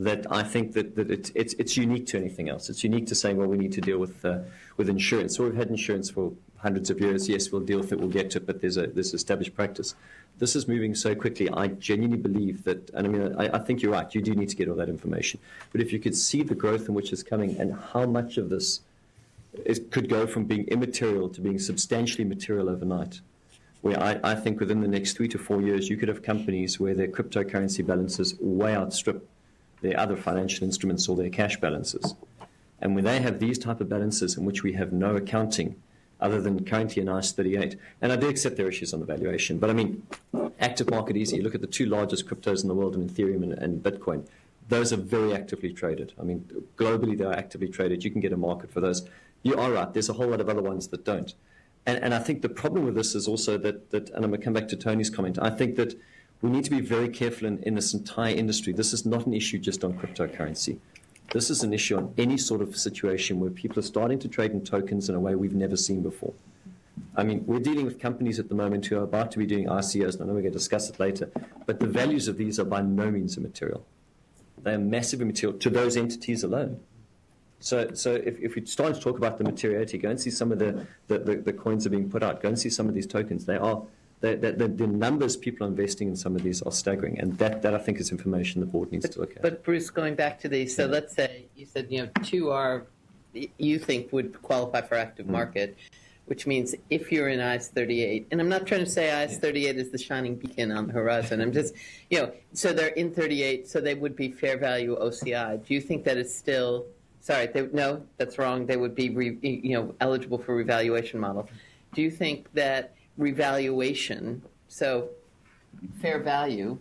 Speaker 4: that I think that it's unique to anything else. It's unique to saying, well, we need to deal with insurance. So we've had insurance for hundreds of years. Yes, we'll deal with it, we'll get to it, but there's established practice. This is moving so quickly. I genuinely believe that, and I mean, I think you're right. You do need to get all that information. But if you could see the growth in which is coming and how much of this could go from being immaterial to being substantially material overnight, where I think within the next 3 to 4 years, you could have companies where their cryptocurrency balances way outstrip their other financial instruments or their cash balances. And when they have these type of balances in which we have no accounting other than currently in ICE 38, and I do accept there are issues on the valuation, but I mean, active market easy. You look at the 2 largest cryptos in the world, in Ethereum and Bitcoin. Those are very actively traded. I mean, globally they are actively traded. You can get a market for those. You are right. There's a whole lot of other ones that don't. And I think the problem with this is also that, and I'm going to come back to Tony's comment, I think that we need to be very careful in this entire industry. This is not an issue just on cryptocurrency. This is an issue on any sort of situation where people are starting to trade in tokens in a way we've never seen before. I mean, we're dealing with companies at the moment who are about to be doing ICOs, and I know we're going to discuss it later, but the values of these are by no means immaterial. They are massively material to those entities alone. So if we start to talk about the materiality, go and see some of the coins that are being put out. Go and see some of these tokens. The numbers people are investing in some of these are staggering, and that I think is information the board needs to look at.
Speaker 18: But Bruce, going back to these, so let's say you said 2 are you think would qualify for active market, which means if you're in ICE 38, and I'm not trying to say ICE 38 is the shining beacon on the horizon. I'm just so they're in 38, so they would be fair value OCI. Do you think that is still? Sorry, no, that's wrong. They would be, eligible for revaluation model. Do you think that revaluation, so fair value,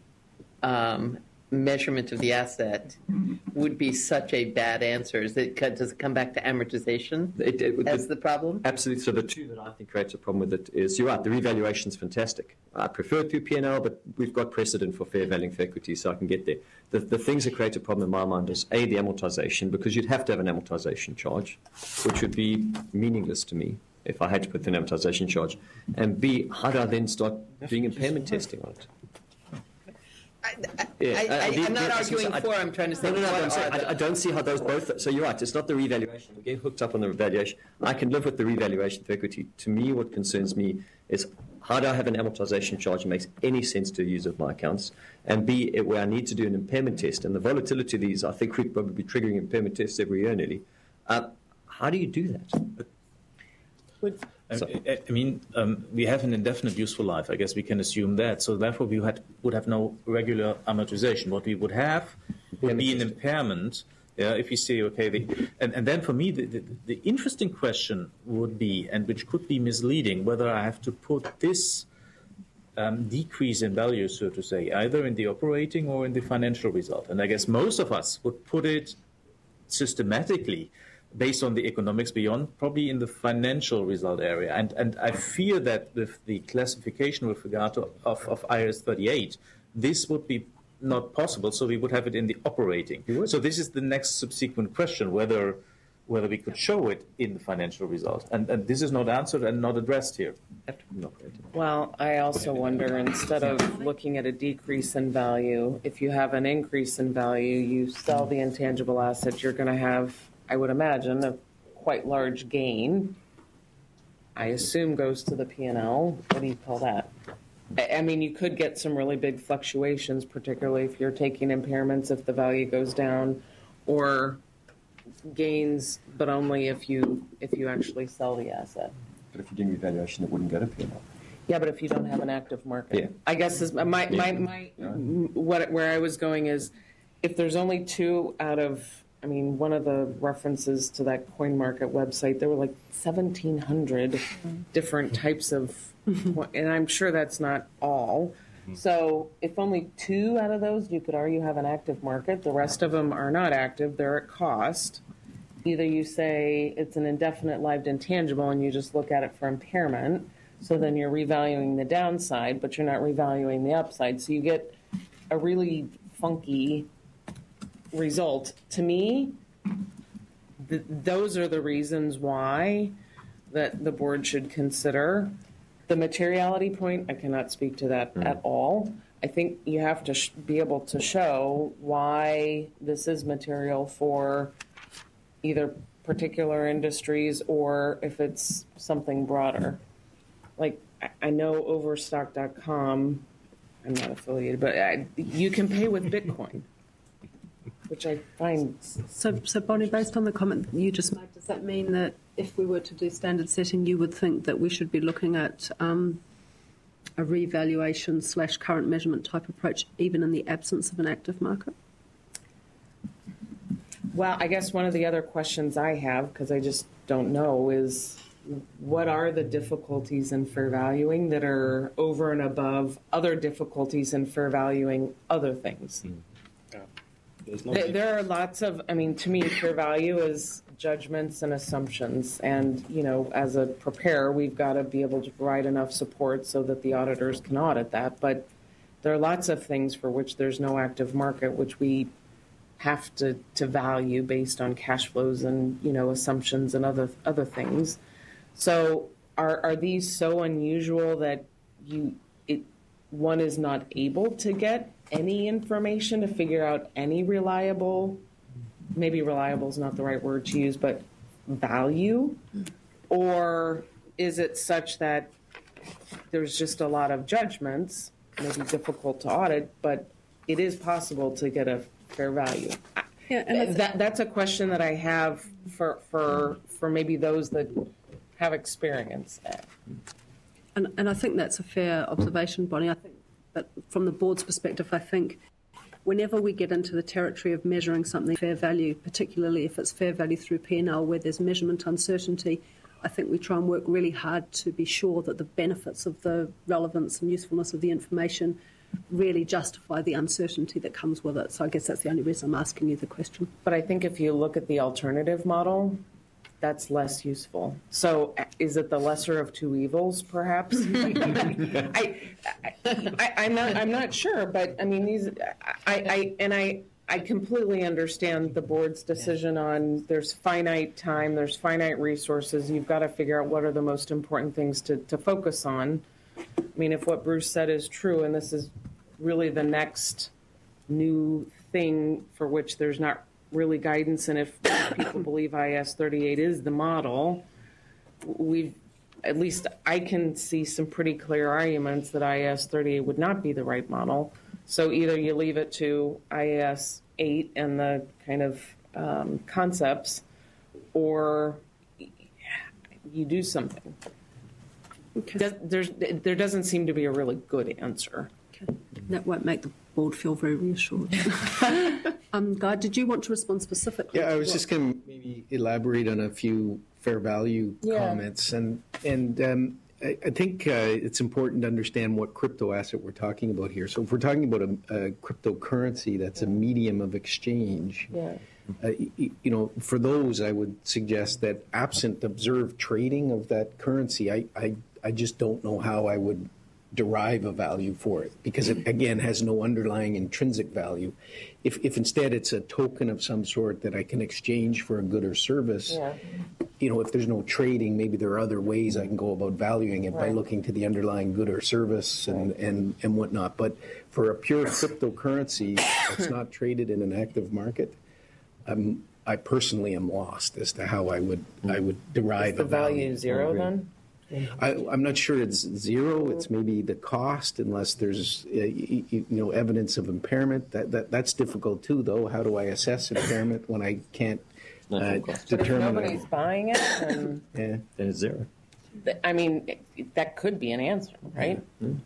Speaker 18: measurement of the asset, would be such a bad answer? Does it come back to amortization as the problem?
Speaker 4: Absolutely. So the 2 that I think creates a problem with it is, you're right, the revaluation is fantastic. I prefer it through P&L, but we've got precedent for fair value for equity, so I can get there. The things that create a problem in my mind is, A, the amortization, because you'd have to have an amortization charge, which would be meaningless to me if I had to put an amortization charge. And B, how do I then start doing impairment testing on it?
Speaker 18: I'm not arguing for. I'm trying to say.
Speaker 4: I don't see how those both. So you're right. It's not the revaluation. We're getting hooked up on the revaluation. I can live with the revaluation for equity. To me, what concerns me is, how do I have an amortization charge that makes any sense to the user of my accounts? And B, where I need to do an impairment test, and the volatility of these, I think we'd probably be triggering impairment tests every year nearly. How do you do that?
Speaker 14: We have an indefinite useful life. I guess we can assume that. So therefore, we would have no regular amortization. What we would have would be an impairment. If you say, okay, and then for me, the interesting question would be, and which could be misleading, whether I have to put this decrease in value, so to say, either in the operating or in the financial result. And I guess most of us would put it systematically based on the economics beyond, probably in the financial result area. And I fear that with the classification with regard to of IAS 38, this would be not possible, so we would have it in the operating. So this is the next subsequent question, whether we could show it in the financial result. And this is not answered and not addressed here.
Speaker 16: Well, I also wonder, instead of looking at a decrease in value, if you have an increase in value, you sell the intangible asset, you're going to have, I would imagine, a quite large gain. I assume goes to the P&L. What do you call that? I mean, you could get some really big fluctuations, particularly if you're taking impairments if the value goes down, or gains, but only if you actually sell the asset.
Speaker 4: But if you're doing revaluation, it wouldn't go to P&L.
Speaker 16: Yeah, but if you don't have an active market,
Speaker 4: yeah.
Speaker 16: I guess is where I was going is, if there's only 2 out of, I mean, one of the references to that CoinMarket website, there were like 1,700 different types of, and I'm sure that's not all. So if only 2 out of those, you could argue, have an active market, the rest of them are not active, they're at cost. Either you say it's an indefinite lived intangible and you just look at it for impairment, so then you're revaluing the downside, but you're not revaluing the upside. So you get a really funky result. To me, those are the reasons why that the board should consider. The materiality point, I cannot speak to that at all. I think you have to be able to show why this is material for either particular industries or if it's something broader. Like, I know Overstock.com, I'm not affiliated, but you can pay with Bitcoin, which I find...
Speaker 2: So Bonnie, based on the comment you just made, does that mean that if we were to do standard setting, you would think that we should be looking at a revaluation / current measurement type approach, even in the absence of an active market?
Speaker 16: Well, I guess one of the other questions I have, because I just don't know, is what are the difficulties in fair valuing that are over and above other difficulties in fair valuing other things? There are lots of, I mean, to me, fair value is judgments and assumptions. And, you know, as a preparer, we've got to be able to provide enough support so that the auditors can audit that. But there are lots of things for which there's no active market, which we have to value based on cash flows and, you know, assumptions and other things. So are these so unusual that one is not able to get any information to figure out any reliable, maybe reliable is not the right word to use, but value? Or is it such that there's just a lot of judgments, maybe difficult to audit, but it is possible to get a fair value?
Speaker 2: Yeah, and
Speaker 16: that's a question that I have for maybe those that have experience.
Speaker 2: And I think that's a fair observation, Bonnie. I think that from the board's perspective, I think whenever we get into the territory of measuring something fair value, particularly if it's fair value through P&L where there's measurement uncertainty, I think we try and work really hard to be sure that the benefits of the relevance and usefulness of the information really justify the uncertainty that comes with it. So I guess that's the only reason I'm asking you the question.
Speaker 16: But I think if you look at the alternative model, that's less useful. So is it the lesser of two evils, perhaps? I'm not sure, but I mean, I completely understand the board's decision on there's finite time, there's finite resources. You've got to figure out what are the most important things to focus on. I mean, if what Bruce said is true, and this is really the next new thing for which there's not really guidance, and if people believe IAS 38 is the model, at least I can see some pretty clear arguments that IAS 38 would not be the right model. So either you leave it to IAS 8 and the kind of concepts, or you do something.
Speaker 2: Okay.
Speaker 16: There doesn't seem to be a really good answer.
Speaker 2: Okay. That won't make the board feel very reassured. Guy, did you want to respond specifically?
Speaker 17: Yeah, I was just going to maybe elaborate on a few fair value comments. And I think it's important to understand what crypto asset we're talking about here. So if we're talking about a cryptocurrency that's a medium of exchange, you know, for those, I would suggest that absent observed trading of that currency, I just don't know how I would derive a value for it, because it, again, has no underlying intrinsic value. If instead it's a token of some sort that I can exchange for a good or service, you know, if there's no trading, maybe there are other ways I can go about valuing it by looking to the underlying good or service and whatnot. But for a pure cryptocurrency that's not traded in an active market, I personally am lost as to how I would derive
Speaker 16: the value zero then?
Speaker 17: I'm not sure it's zero. It's maybe the cost, unless there's you know, evidence of impairment. That's difficult too, though. How do I assess impairment when I can't determine?
Speaker 16: But if nobody's buying it, then
Speaker 4: then it's zero.
Speaker 16: I mean, that could be an answer, right?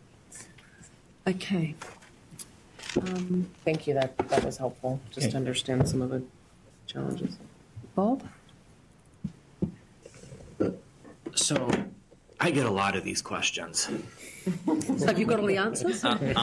Speaker 2: Okay.
Speaker 16: Thank you. That was helpful. Just to understand some of the challenges.
Speaker 2: Bob?
Speaker 1: So I get a lot of these questions.
Speaker 2: So have you got all the answers?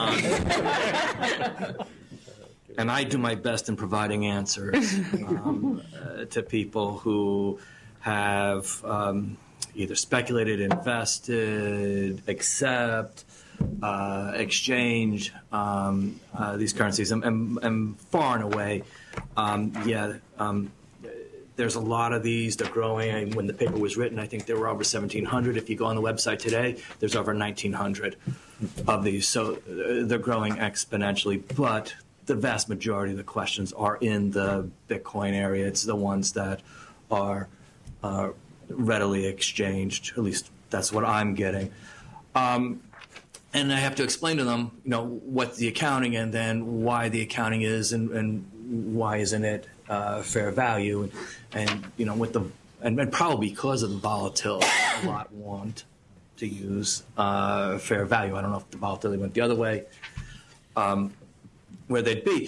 Speaker 1: And I do my best in providing answers to people who have either speculated, invested, accept, exchange these currencies. And far and away, There's a lot of these. They're growing. And when the paper was written, I think there were over 1,700. If you go on the website today, there's over 1,900 of these. So they're growing exponentially. But the vast majority of the questions are in the Bitcoin area. It's the ones that are readily exchanged. At least that's what I'm getting. And I have to explain to them, what the accounting and then why the accounting is and why isn't it fair value, and with the and probably because of the volatility, a lot want to use fair value. I don't know if the volatility went the other way, where they'd be.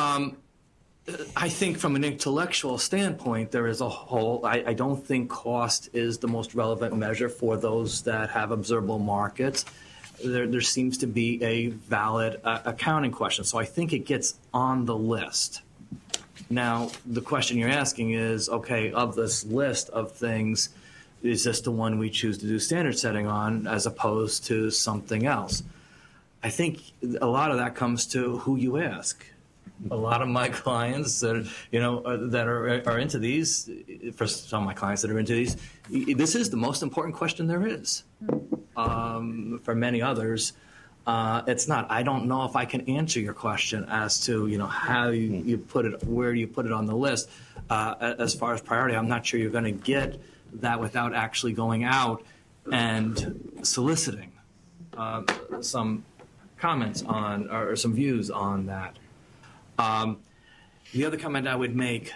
Speaker 1: I think from an intellectual standpoint, there is a whole. I don't think cost is the most relevant measure for those that have observable markets. There seems to be a valid accounting question. So I think it gets on the list. Now, the question you're asking is, okay, of this list of things, is this the one we choose to do standard setting on as opposed to something else? I think a lot of that comes to who you ask. A lot of my clients that that are into these, for some of my clients that are into these, this is the most important question there is. For many others, it's not. I don't know if I can answer your question as to how you put it, where you put it on the list. As far as priority, I'm not sure you're going to get that without actually going out and soliciting some comments on or some views on that. The other comment I would make,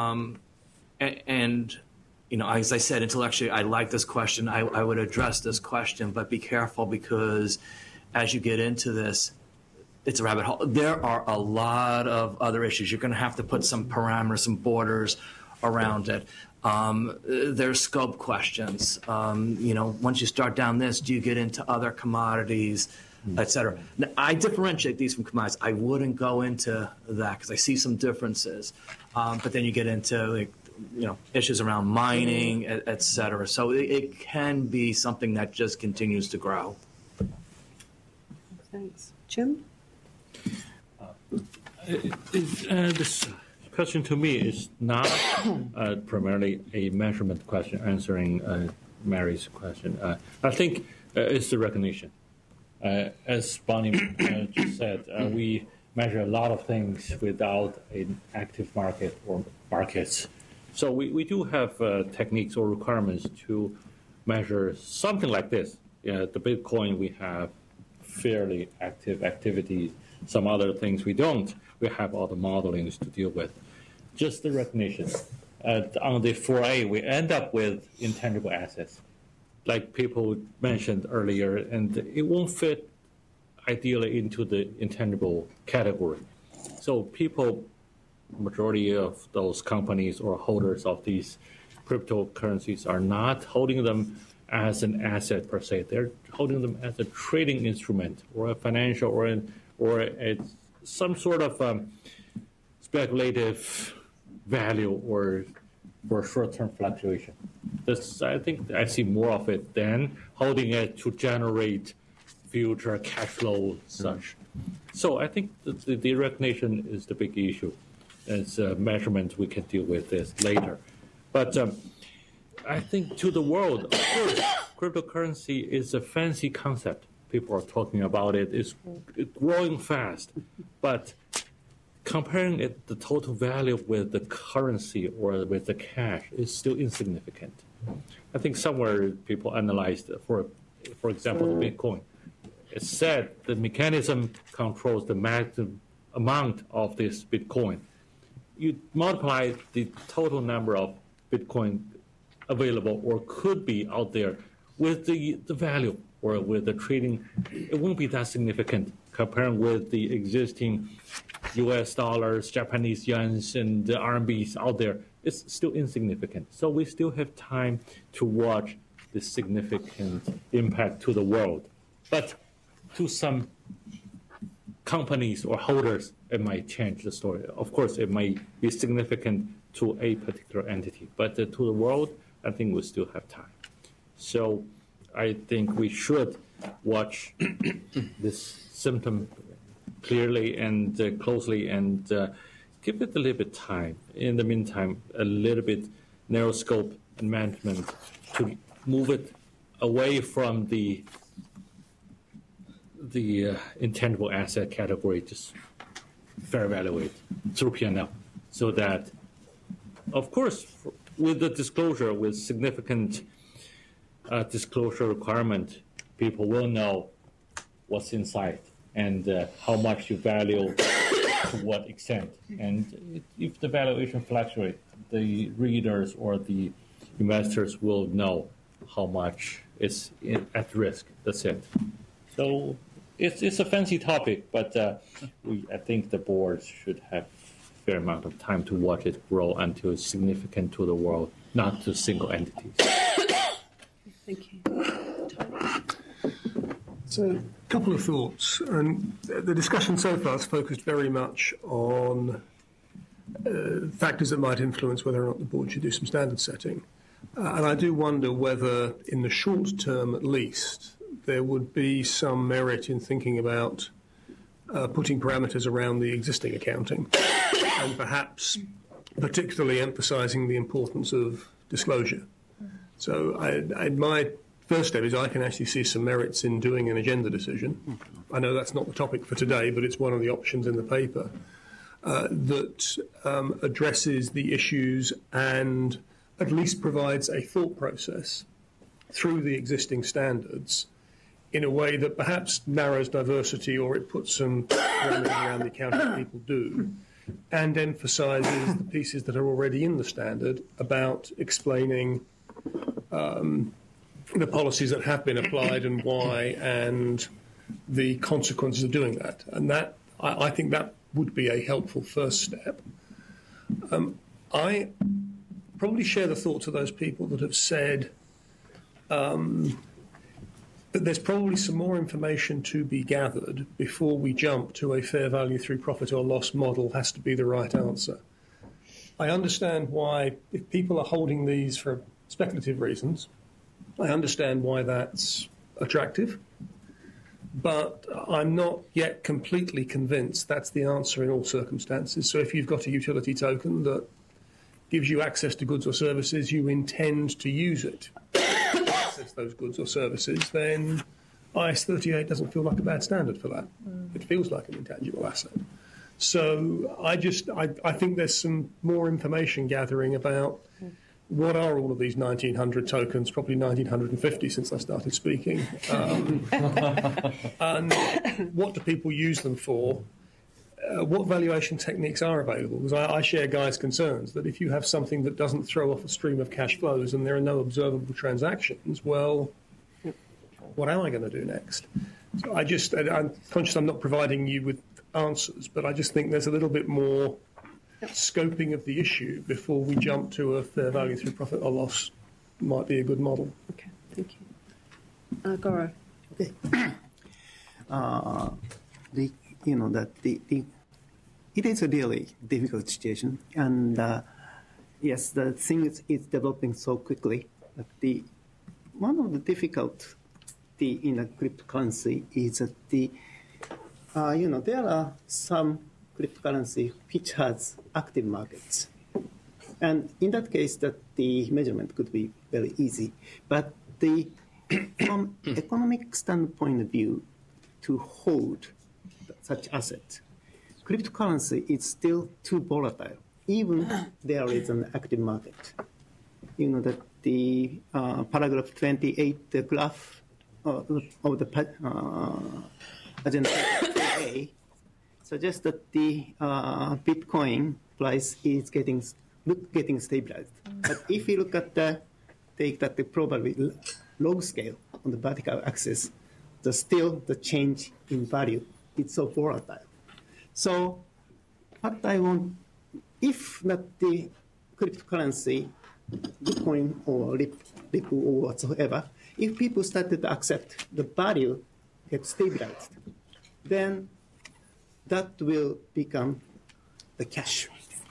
Speaker 1: as I said, intellectually, I like this question. I would address this question, but be careful because as you get into this, it's a rabbit hole. There are a lot of other issues. You're going to have to put some parameters, some borders around it. There's scope questions. Once you start down this, do you get into other commodities, et cetera? Now, I differentiate these from commodities. I wouldn't go into that because I see some differences. But then you get into issues around mining, et cetera. So it can be something that just continues to grow.
Speaker 2: Thanks. Jim?
Speaker 10: This question to me is not primarily a measurement question answering Mary's question. I think it's the recognition. As Bonnie just said, we measure a lot of things without an active market or markets. So we do have techniques or requirements to measure something like this. The Bitcoin, we have fairly active activities. Some other things we don't. We have all the modelings to deal with. Just the recognition. On the 4A, we end up with intangible assets, like people mentioned earlier, and it won't fit ideally into the intangible category. So people, majority of those companies or holders of these cryptocurrencies are not holding them as an asset per se. They're holding them as a trading instrument or a financial or some sort of speculative value or short-term fluctuation. I think I see more of it than holding it to generate future cash flow such. So I think the recognition is the big issue. As measurement, we can deal with this later. But I think to the world, of course, cryptocurrency is a fancy concept. People are talking about it. It's growing fast. But comparing it, the total value with the currency or with the cash is still insignificant. I think somewhere people analyzed, for example, the Bitcoin. It said the mechanism controls the maximum amount of this Bitcoin. You multiply the total number of Bitcoin available or could be out there with the value or with the trading, it won't be that significant comparing with the existing US dollars, Japanese yens, and the RMBs out there. It's still insignificant. So we still have time to watch the significant impact to the world. But to some companies or holders, it might change the story. Of course, it might be significant to a particular entity, but to the world, I think we still have time. So I think we should watch this symptom clearly and closely and give it a little bit time. In the meantime, a little bit narrow scope and management to move it away from the intangible asset category, just fair evaluate through P&L, so that, of course, with the disclosure, with significant disclosure requirement, people will know what's inside and how much you value to what extent. And if the valuation fluctuates, the readers or the investors will know how much is at risk. That's it. So it's a fancy topic, but I think the board should have a fair amount of time to watch it grow until it's significant to the world, not to single entities.
Speaker 2: Thank you.
Speaker 6: So, a couple of thoughts. And the discussion so far has focused very much on factors that might influence whether or not the board should do some standard setting. And I do wonder whether, in the short term at least, there would be some merit in thinking about putting parameters around the existing accounting and perhaps particularly emphasising the importance of disclosure. So my first step is I can actually see some merits in doing an agenda decision. I know that's not the topic for today, but it's one of the options in the paper that addresses the issues and at least provides a thought process through the existing standards in a way that perhaps narrows diversity, or it puts some parameters around the accounting people do, and emphasises the pieces that are already in the standard about explaining the policies that have been applied and why, and the consequences of doing that. And that, I think that would be a helpful first step. I probably share the thoughts of those people that have said that there's probably some more information to be gathered before we jump to a fair value through profit or loss model has to be the right answer. I understand why, if people are holding these for speculative reasons, I understand why that's attractive, but I'm not yet completely convinced that's the answer in all circumstances. So if you've got a utility token that gives you access to goods or services, you intend to use it to access those goods or services, then IAS 38 doesn't feel like a bad standard for that. It feels like an intangible asset. So I think there's some more information gathering about what are all of these 1,900 tokens, probably 1,950 since I started speaking, and what do people use them for? What valuation techniques are available? Because I share Guy's concerns that if you have something that doesn't throw off a stream of cash flows and there are no observable transactions, well, what am I going to do next? So I'm conscious I'm not providing you with answers, but I just think there's a little bit more scoping of the issue before we jump to a fair value through profit or loss might be a good model.
Speaker 2: Okay, thank you. Goro.
Speaker 15: Okay. It is a really difficult situation, and yes, the thing is developing so quickly. But one of the difficulty in a cryptocurrency is that there are some cryptocurrency which has active markets, and in that case, that the measurement could be very easy. But from economic standpoint of view, to hold such assets, cryptocurrency is still too volatile, even there is an active market. You know that the paragraph 28, the graph of the agenda A suggests that the Bitcoin price is getting stabilized. But if you look at take that the probably log scale on the vertical axis, the change in value is so volatile. So what I want, if not the cryptocurrency, Bitcoin or Ripple or whatsoever, if people started to accept the value gets stabilized, then that will become the cash.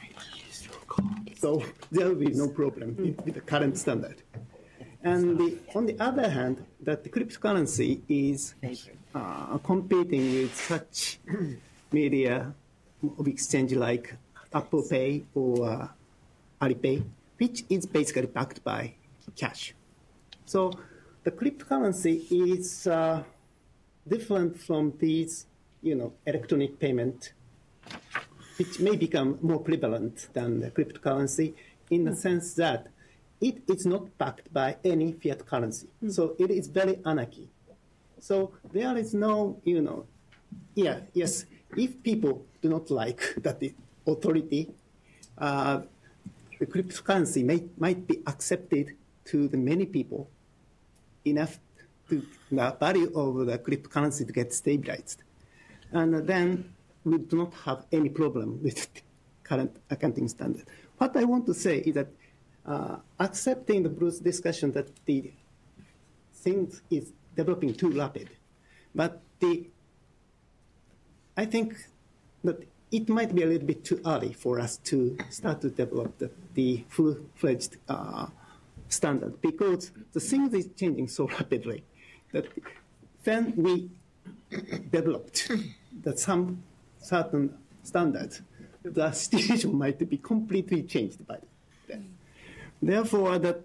Speaker 15: So there will be no problem with the current standard. And on the other hand, that the cryptocurrency is competing with such media of exchange like Apple Pay or Alipay, which is basically backed by cash. So the cryptocurrency is different from these, electronic payment, which may become more prevalent than the cryptocurrency in the sense that it is not backed by any fiat currency. So it is very anarchy. So there is no, yes, if people do not like that the authority, the cryptocurrency might be accepted to the many people enough to the value of the cryptocurrency to get stabilized. And then we do not have any problem with current accounting standard. What I want to say is that accepting the Bruce's discussion that the things is developing too rapid, but I think that it might be a little bit too early for us to start to develop the full-fledged standard, because the things is changing so rapidly that when we developed that some certain standards, the situation might be completely changed by that. Therefore, that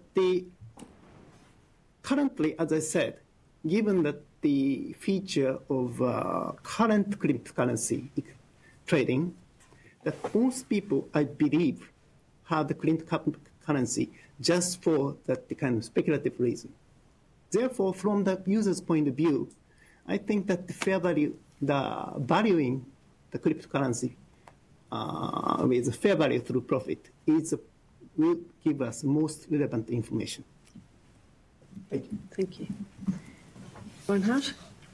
Speaker 15: currently, as I said, given that the feature of current cryptocurrency trading, that most people, I believe, have the cryptocurrency just for that kind of speculative reason. Therefore, from the user's point of view, I think that the valuing the cryptocurrency with fair value through profit will give us most relevant information. Thank you.
Speaker 2: Thank you. Reinhard?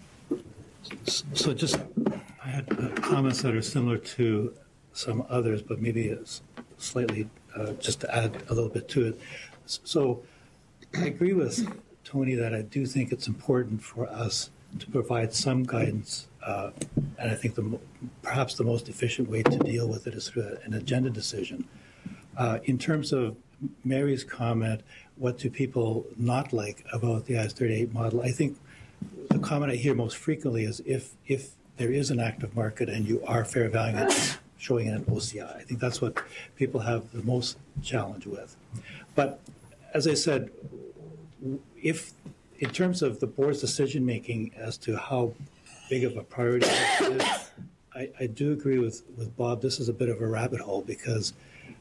Speaker 11: So I had comments that are similar to some others, but maybe it's slightly just to add a little bit to it. So I agree with Tony that I do think it's important for us to provide some guidance, and I think perhaps the most efficient way to deal with it is through an agenda decision. In terms of Mary's comment, what do people not like about the IAS38 model? I think the comment I hear most frequently is if there is an active market and you are fair valuing it, showing it in OCI. I think that's what people have the most challenge with. But as I said, if in terms of the board's decision making as to how big of a priority this is, I do agree with Bob. This is a bit of a rabbit hole because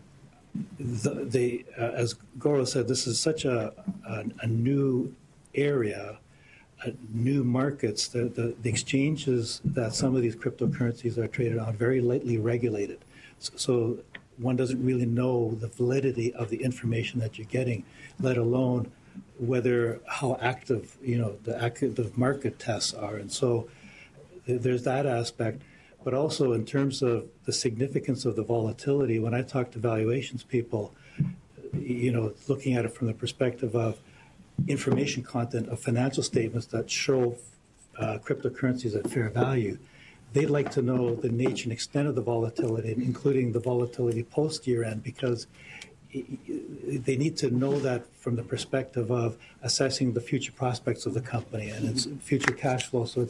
Speaker 11: as Goro said, this is such a new area, new markets. The exchanges that some of these cryptocurrencies are traded on are very lightly regulated. So one doesn't really know the validity of the information that you're getting, let alone how active, the active market tests are. And so there's that aspect. But also in terms of the significance of the volatility, when I talk to valuations people, looking at it from the perspective of information content of financial statements that show cryptocurrencies at fair value, they'd like to know the nature and extent of the volatility, including the volatility post-year end, because they need to know that from the perspective of assessing the future prospects of the company and its future cash flow. So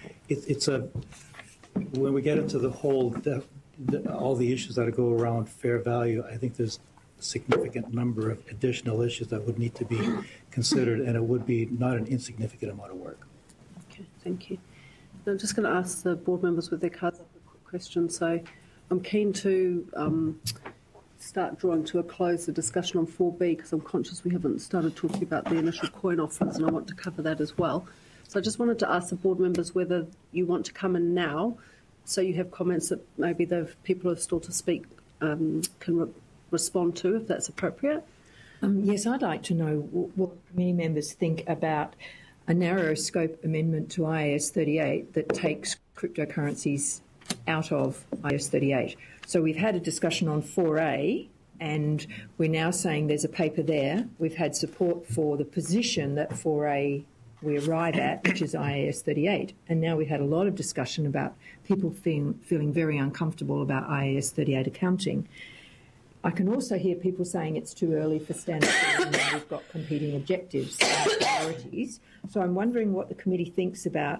Speaker 11: when we get into the whole, all the issues that go around fair value, I think there's a significant number of additional issues that would need to be considered, and it would be not an insignificant amount of work.
Speaker 2: Okay, thank you. I'm just going to ask the board members with their cards up a quick question. So I'm keen to start drawing to a close the discussion on 4B because I'm conscious we haven't started talking about the initial coin offerings, and I want to cover that as well. So I just wanted to ask the board members whether you want to come in now so you have comments that maybe the people who are still to speak can respond to, if that's appropriate.
Speaker 19: Yes, I'd like to know what committee members think about a narrow scope amendment to IAS 38 that takes cryptocurrencies out of IAS 38. So we've had a discussion on 4A, and we're now saying there's a paper there. We've had support for the position that 4A we arrive at, which is IAS 38. And now we've had a lot of discussion about people feeling very uncomfortable about IAS 38 accounting. I can also hear people saying it's too early for standard and we've got competing objectives and priorities. So I'm wondering what the committee thinks about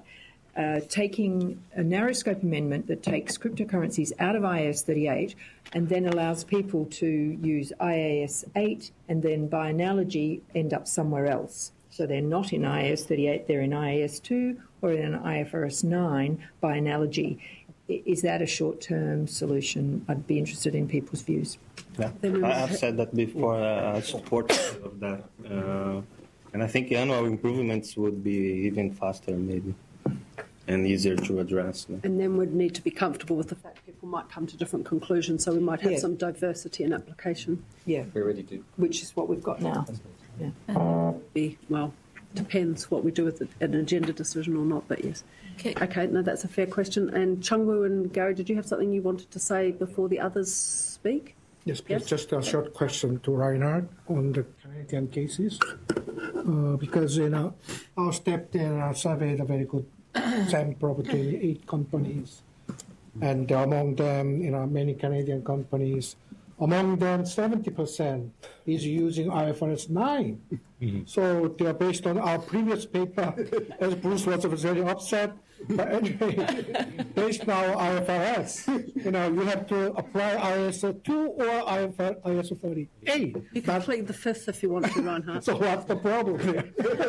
Speaker 19: taking a narrow scope amendment that takes cryptocurrencies out of IAS 38 and then allows people to use IAS 8 and then, by analogy, end up somewhere else. So they're not in IAS 38, they're in IAS 2 or in IFRS 9 by analogy. Is that a short-term solution? I'd be interested in people's views.
Speaker 12: Yeah, I've said that before. I support of that, and I think annual improvements would be even faster, maybe, and easier to address.
Speaker 2: And then we'd need to be comfortable with the fact people might come to different conclusions, so we might have some diversity in application.
Speaker 19: Yeah,
Speaker 4: we already do,
Speaker 19: which is what we've got now. Yeah.
Speaker 2: Well, depends what we do with an agenda decision or not, but yes. Okay, no, that's a fair question. And Chung-Woo and Gary, did you have something you wanted to say before the others speak?
Speaker 20: Yes, please. Yes? Just a short question to Reinhard on the Canadian cases. Because, our step there surveyed a very good sample between 8 companies. And among them, many Canadian companies, among them 70% is using IFRS 9. Mm-hmm. So they are based on our previous paper, as Bruce was very upset. But anyway, based now on IFRS, you have to apply IAS 2 or IAS 38.
Speaker 2: You can plead the fifth if you want to, Reinhard.
Speaker 20: So what's the problem there?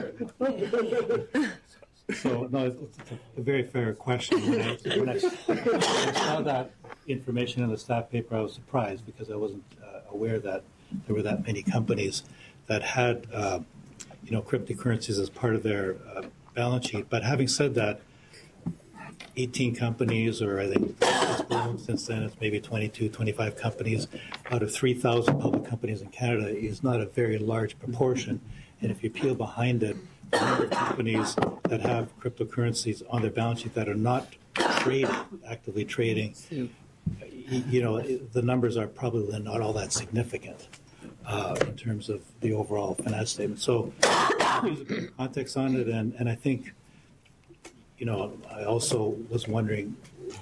Speaker 11: So, no, it's a very fair question. When I saw that information in the staff paper, I was surprised because I wasn't aware that there were that many companies that had, cryptocurrencies as part of their balance sheet. But having said that, 18 companies, or I think since then it's maybe 22, 25 companies out of 3,000 public companies in Canada is not a very large proportion. And if you peel behind it, the number of companies that have cryptocurrencies on their balance sheet that are not actively trading, the numbers are probably not all that significant in terms of the overall finance statement. So there's a bit of context on it, and I think, I also was wondering,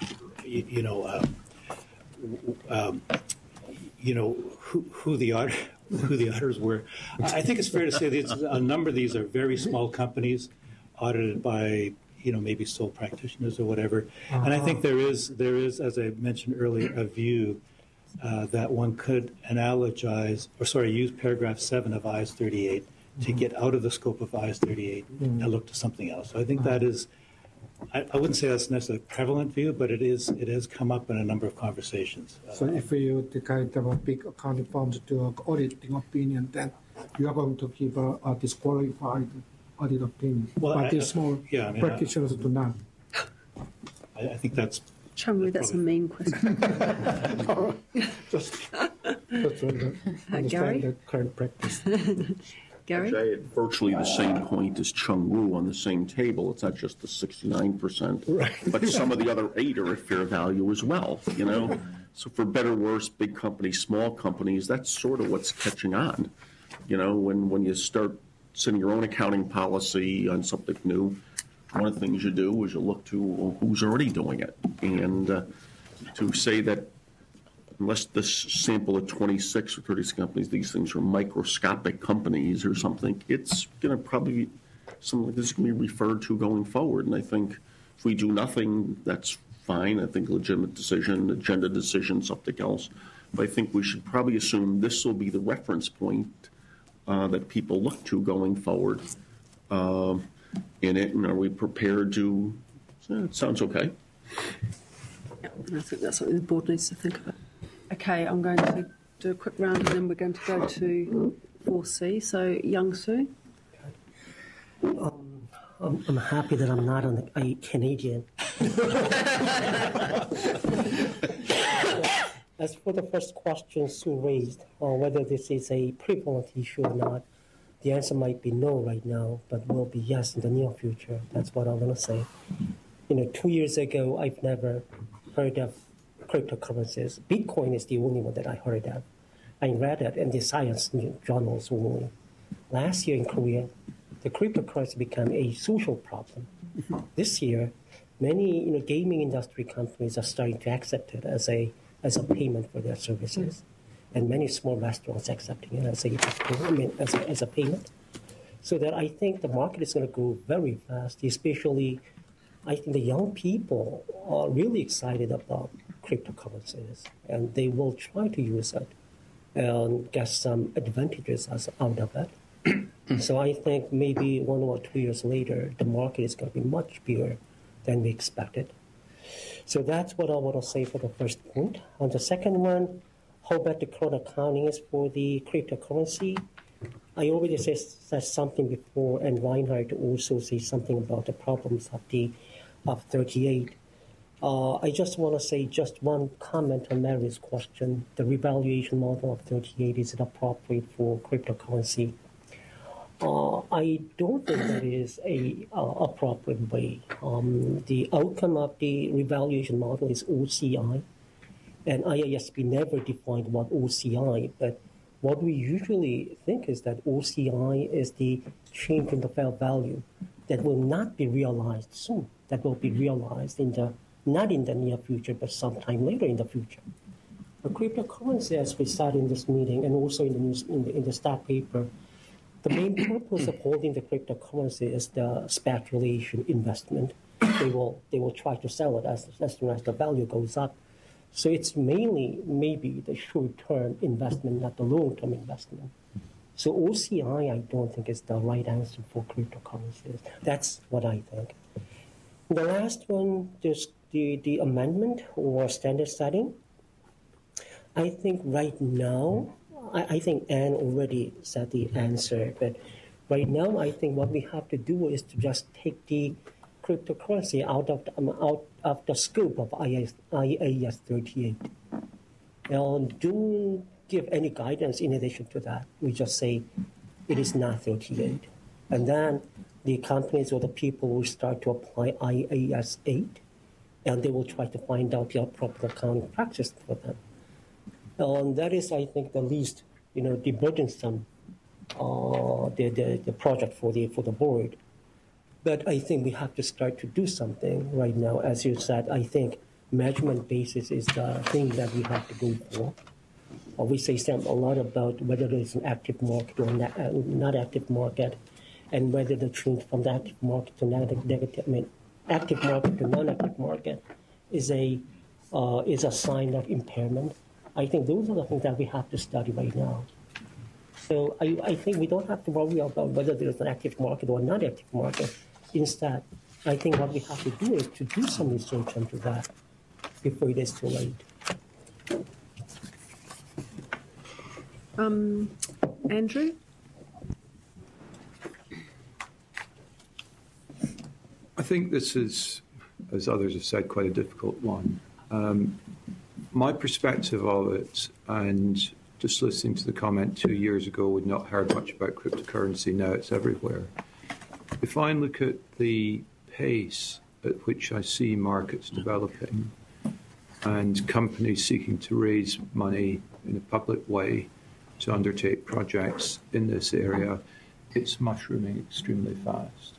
Speaker 11: who the auditors were. I think it's fair to say that a number of these are very small companies audited by, maybe sole practitioners or whatever. And I think there is, as I mentioned earlier, a view that one could use paragraph 7 of IAS 38 to get out of the scope of IAS 38 and look to something else. So I think that is, I wouldn't say that's necessarily a prevalent view, but it has come up in a number of conversations.
Speaker 20: So if you the kind of a big accounting firms do an auditing opinion, then you are going to give a disqualified audit opinion. But these small practitioners do not.
Speaker 11: I think that's...
Speaker 2: Chung-Woo, that's a mean question.
Speaker 20: Just understand the current practice.
Speaker 2: Gary?
Speaker 21: I had virtually the same point as Chung-Woo on the same table. It's not just the 69%, right, but some of the other 8 are at fair value as well, So for better or worse, big companies, small companies, that's sort of what's catching on. When you start setting your own accounting policy on something new, one of the things you do is you look to who's already doing it. And to say that unless this sample of 26 or 30 companies, these things are microscopic companies or something, it's going to probably, something like this is going to be referred to going forward. And I think if we do nothing, that's fine. I think legitimate decision, agenda decision, something else. But I think we should probably assume this will be the reference point that people look to going forward in it. And are we prepared to, it sounds okay.
Speaker 2: Yeah, I think that's something the board needs to think about. Okay, I'm going to do a quick round and then we're going to go to 4C. So, Young Soo.
Speaker 13: I'm happy that I'm not a Canadian. As for the first question Sue raised, on whether this is a prevalent issue or not, the answer might be no right now, but will be yes in the near future. That's what I'm going to say. 2 years ago, I've never heard of cryptocurrencies. Bitcoin is the only one that I heard of. I read it in the science journals only. Last year in Korea, the cryptocurrency became a social problem. This year, many gaming industry companies are starting to accept it as a payment for their services, and many small restaurants accepting it as a payment. So that I think the market is going to grow very fast, especially I think the young people are really excited about cryptocurrencies, and they will try to use it and get some advantages out of it. So I think maybe 1 or 2 years later, the market is going to be much bigger than we expected. So that's what I want to say for the first point. On the second one, how bad the current accounting is for the cryptocurrency. I already said something before, and Reinhard also said something about the problems of 38. I just want to say just one comment on Mary's question. The revaluation model of 38, is it appropriate for cryptocurrency? I don't think that is a appropriate way. The outcome of the revaluation model is OCI, and IASB never defined what OCI, but what we usually think is that OCI is the change in the fair value that will not be realized soon, that will be realized not in the near future, but sometime later in the future. The cryptocurrency, as we said in this meeting and also in the staff paper, the main purpose of holding the cryptocurrency is the speculation investment. They will try to sell it as soon as the value goes up. So it's mainly maybe the short-term investment, not the long-term investment. So OCI, I don't think is the right answer for cryptocurrencies. That's what I think. The last one, just the amendment or standard setting. I think right now, I think Anne already said the answer, but right now I think what we have to do is to just take the cryptocurrency out of the scope of IAS 38. And don't give any guidance in addition to that. We just say it is not 38. And then the companies or the people will start to apply IAS 8, and they will try to find out the appropriate accounting practice for them. And that is, I think, the least, the burdensome, the project for the board. But I think we have to start to do something right now. As you said, I think measurement basis is the thing that we have to go for. We say a lot about whether there's an active market or not active market, and whether the change from the active market to active market to non-active market is a sign of impairment. I think those are the things that we have to study right now. So I think we don't have to worry about whether there's an active market or not active market. Instead, I think what we have to do is to do some research into that before it is too late.
Speaker 2: Andrew?
Speaker 5: I think this is, as others have said, quite a difficult one. My perspective of it, and just listening to the comment 2 years ago, we'd not heard much about cryptocurrency. Now it's everywhere. If I look at the pace at which I see markets developing and companies seeking to raise money in a public way to undertake projects in this area, it's mushrooming extremely fast.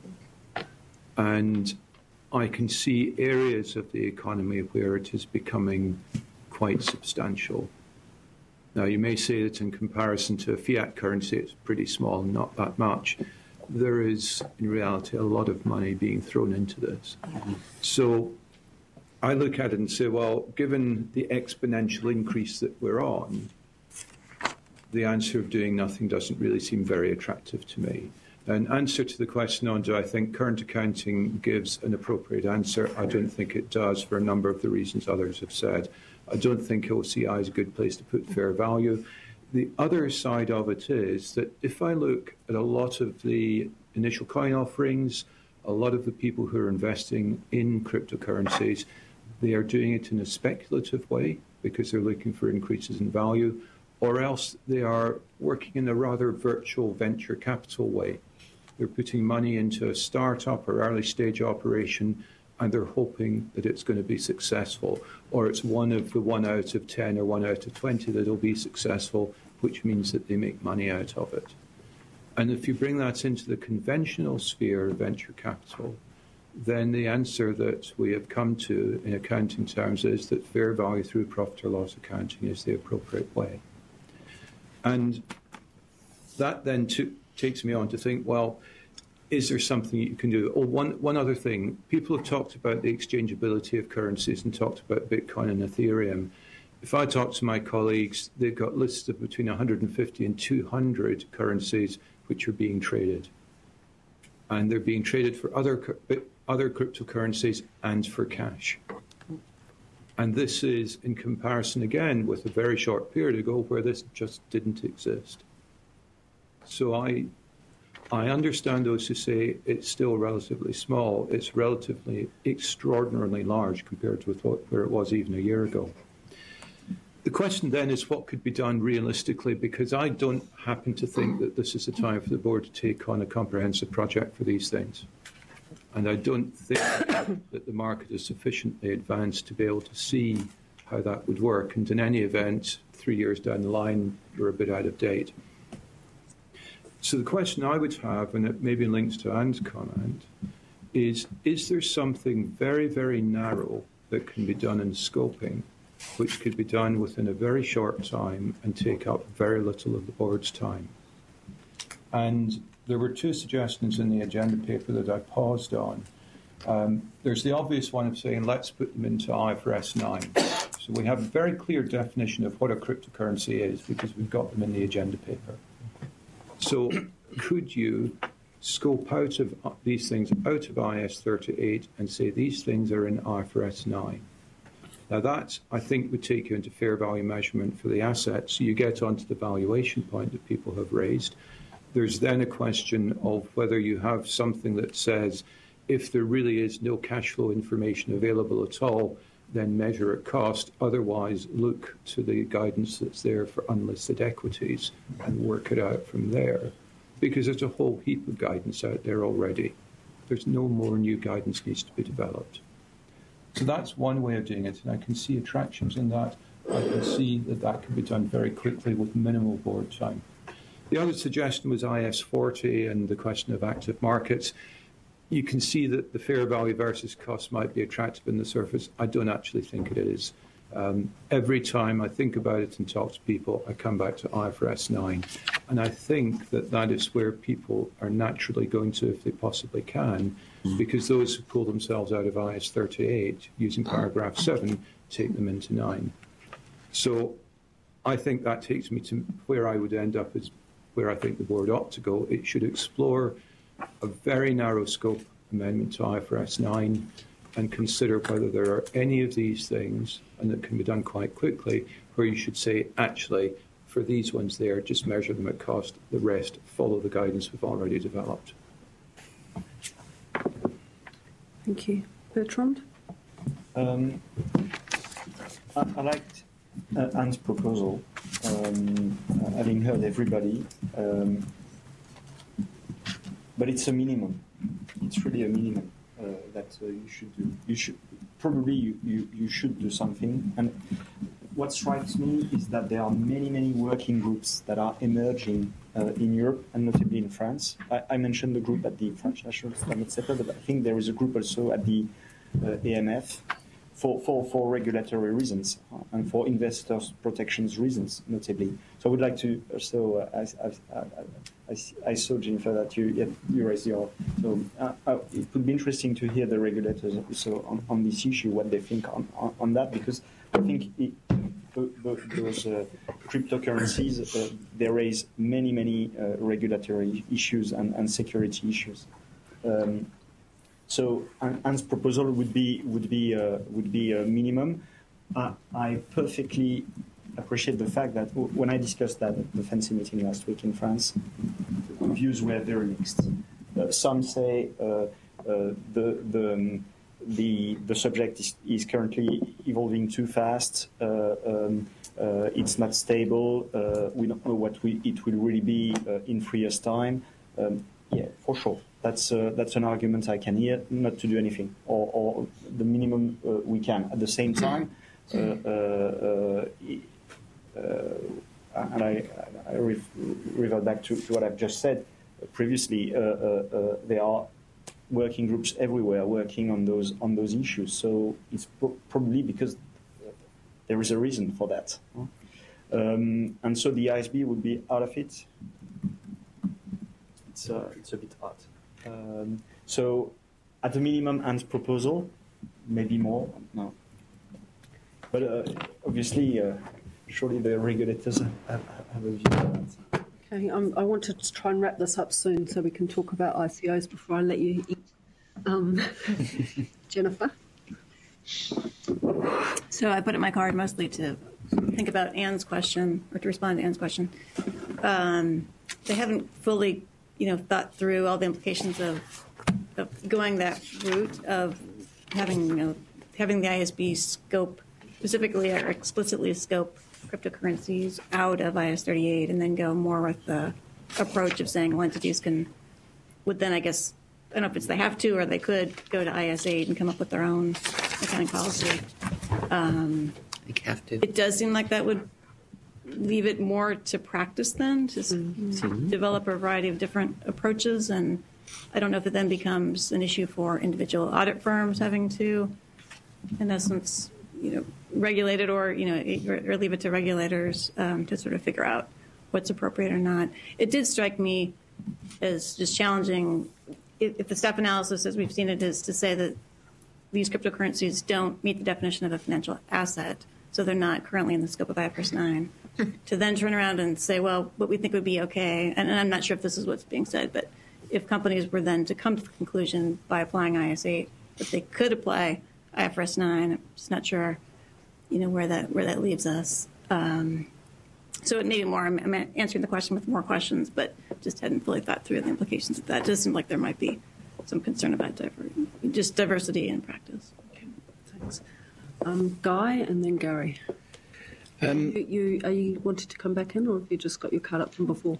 Speaker 5: And I can see areas of the economy where it is becoming quite substantial. Now, you may say that in comparison to a fiat currency, it's pretty small, not that much. There is, in reality, a lot of money being thrown into this. So I look at it and say, well, given the exponential increase that we're on, the answer of doing nothing doesn't really seem very attractive to me. An answer to the question on do I think current accounting gives an appropriate answer, I don't think it does for a number of the reasons others have said. I don't think OCI is a good place to put fair value. The other side of it is that if I look at a lot of the initial coin offerings, a lot of the people who are investing in cryptocurrencies, they are doing it in a speculative way because they're looking for increases in value, or else they are working in a rather virtual venture capital way. They're putting money into a startup or early stage operation, and they're hoping that it's going to be successful, or it's one of the 1 out of 10 or 1 out of 20 that will be successful, which means that they make money out of it. And if you bring that into the conventional sphere of venture capital, then the answer that we have come to in accounting terms is that fair value through profit or loss accounting is the appropriate way. And that then takes me on to think, well, is there something you can do? Oh, one other thing. People have talked about the exchangeability of currencies and talked about Bitcoin and Ethereum. If I talk to my colleagues, they've got lists of between 150 and 200 currencies which are being traded. And they're being traded for other cryptocurrencies and for cash. And this is in comparison, again, with a very short period ago where this just didn't exist. So I understand those who say it's still relatively small. It's relatively extraordinarily large compared to where it was even a year ago. The question then is what could be done realistically, because I don't happen to think that this is the time for the board to take on a comprehensive project for these things. And I don't think that the market is sufficiently advanced to be able to see how that would work. And in any event, 3 years down the line, we're a bit out of date. So the question I would have, and it maybe links to Anne's comment, is there something very, very narrow that can be done in scoping, which could be done within a very short time and take up very little of the board's time? And there were two suggestions in the agenda paper that I paused on. There's the obvious one of saying, let's put them into IFRS 9. So we have a very clear definition of what a cryptocurrency is because we've got them in the agenda paper. So could you scope out of these things out of IAS 38 and say these things are in IFRS 9? Now that, I think, would take you into fair value measurement for the assets. So you get onto the valuation point that people have raised. There's then a question of whether you have something that says if there really is no cash flow information available at all, then measure at cost. Otherwise, look to the guidance that's there for unlisted equities and work it out from there. Because there's a whole heap of guidance out there already. There's no more new guidance needs to be developed. So that's one way of doing it, and I can see attractions in that. I can see that that can be done very quickly with minimal board time. The other suggestion was IS 40 and the question of active markets. You can see that the fair value versus cost might be attractive in the surface. I don't actually think it is. Every time I think about it and talk to people, I come back to IFRS 9. And I think that that is where people are naturally going to, if they possibly can, because those who pull themselves out of IAS 38 using paragraph 7 take them into 9. So I think that takes me to where I would end up is where I think the board ought to go. It should explore a very narrow scope amendment to IFRS 9 and consider whether there are any of these things, and that can be done quite quickly, where you should say, actually, for these ones there, just measure them at cost. The rest, follow the guidance we've already developed.
Speaker 2: Thank you. Bertrand?
Speaker 9: I liked Anne's proposal, having heard everybody, but it's a minimum. It's really a minimum that you should do. You should do something. And what strikes me is that there are many working groups that are emerging in Europe and notably in France. I mentioned the group at the French National Climate Center, but I think there is a group also at the AMF for regulatory reasons and for investors' protections reasons, notably. So I would like to also, I saw, Jennifer, that you raised your. So it would be interesting to hear the regulators also on this issue, what they think on that, because I think those cryptocurrencies, they raise many regulatory issues and security issues. So Anne's proposal would be a minimum. I perfectly appreciate the fact that when I discussed that at the FANCI meeting last week in France, the views were very mixed. Some say the subject is currently evolving too fast. It's not stable. We don't know what it will really be in 3 years' time. Yeah, for sure. That's an argument I can hear, not to do anything, or the minimum we can. At the same time, and I revert back to what I've just said previously. There are working groups everywhere working on those issues. So it's probably because there is a reason for that, and so the ISB would be out of it. It's a bit odd. So at the minimum, and proposal, maybe more. No. But obviously, surely the regulators have a view on that.
Speaker 2: Okay, I wanted to try and wrap this up soon so we can talk about ICOs before I let you eat. Jennifer?
Speaker 7: So I put in my card mostly to think about Anne's question, or to respond to Anne's question. They haven't fully, thought through all the implications of going that route of having the ISB scope, specifically or explicitly scope cryptocurrencies out of IS-38, and then go more with the approach of saying, well, entities would then, I guess, I don't know if it's they have to or they could go to IS-8 and come up with their own accounting policy.
Speaker 18: They have to.
Speaker 7: It does seem like that would leave it more to practice then, to develop a variety of different approaches. And I don't know if it then becomes an issue for individual audit firms having to, in essence, regulate it or leave it to regulators to sort of figure out what's appropriate or not. It did strike me as just challenging if the staff analysis, as we've seen it, is to say that these cryptocurrencies don't meet the definition of a financial asset, so they're not currently in the scope of IFRS 9, to then turn around and say, well, what we think would be okay, and I'm not sure if this is what's being said, but if companies were then to come to the conclusion by applying IS-8 that they could apply IFRS 9, I'm just not sure, where that leaves us. So it may be more, I'm answering the question with more questions, but just hadn't fully thought through the implications of that. It does seem like there might be some concern about diversity in practice.
Speaker 2: Okay, thanks. Guy and then Gary. You wanted to come back in, or have you just got your card up from before?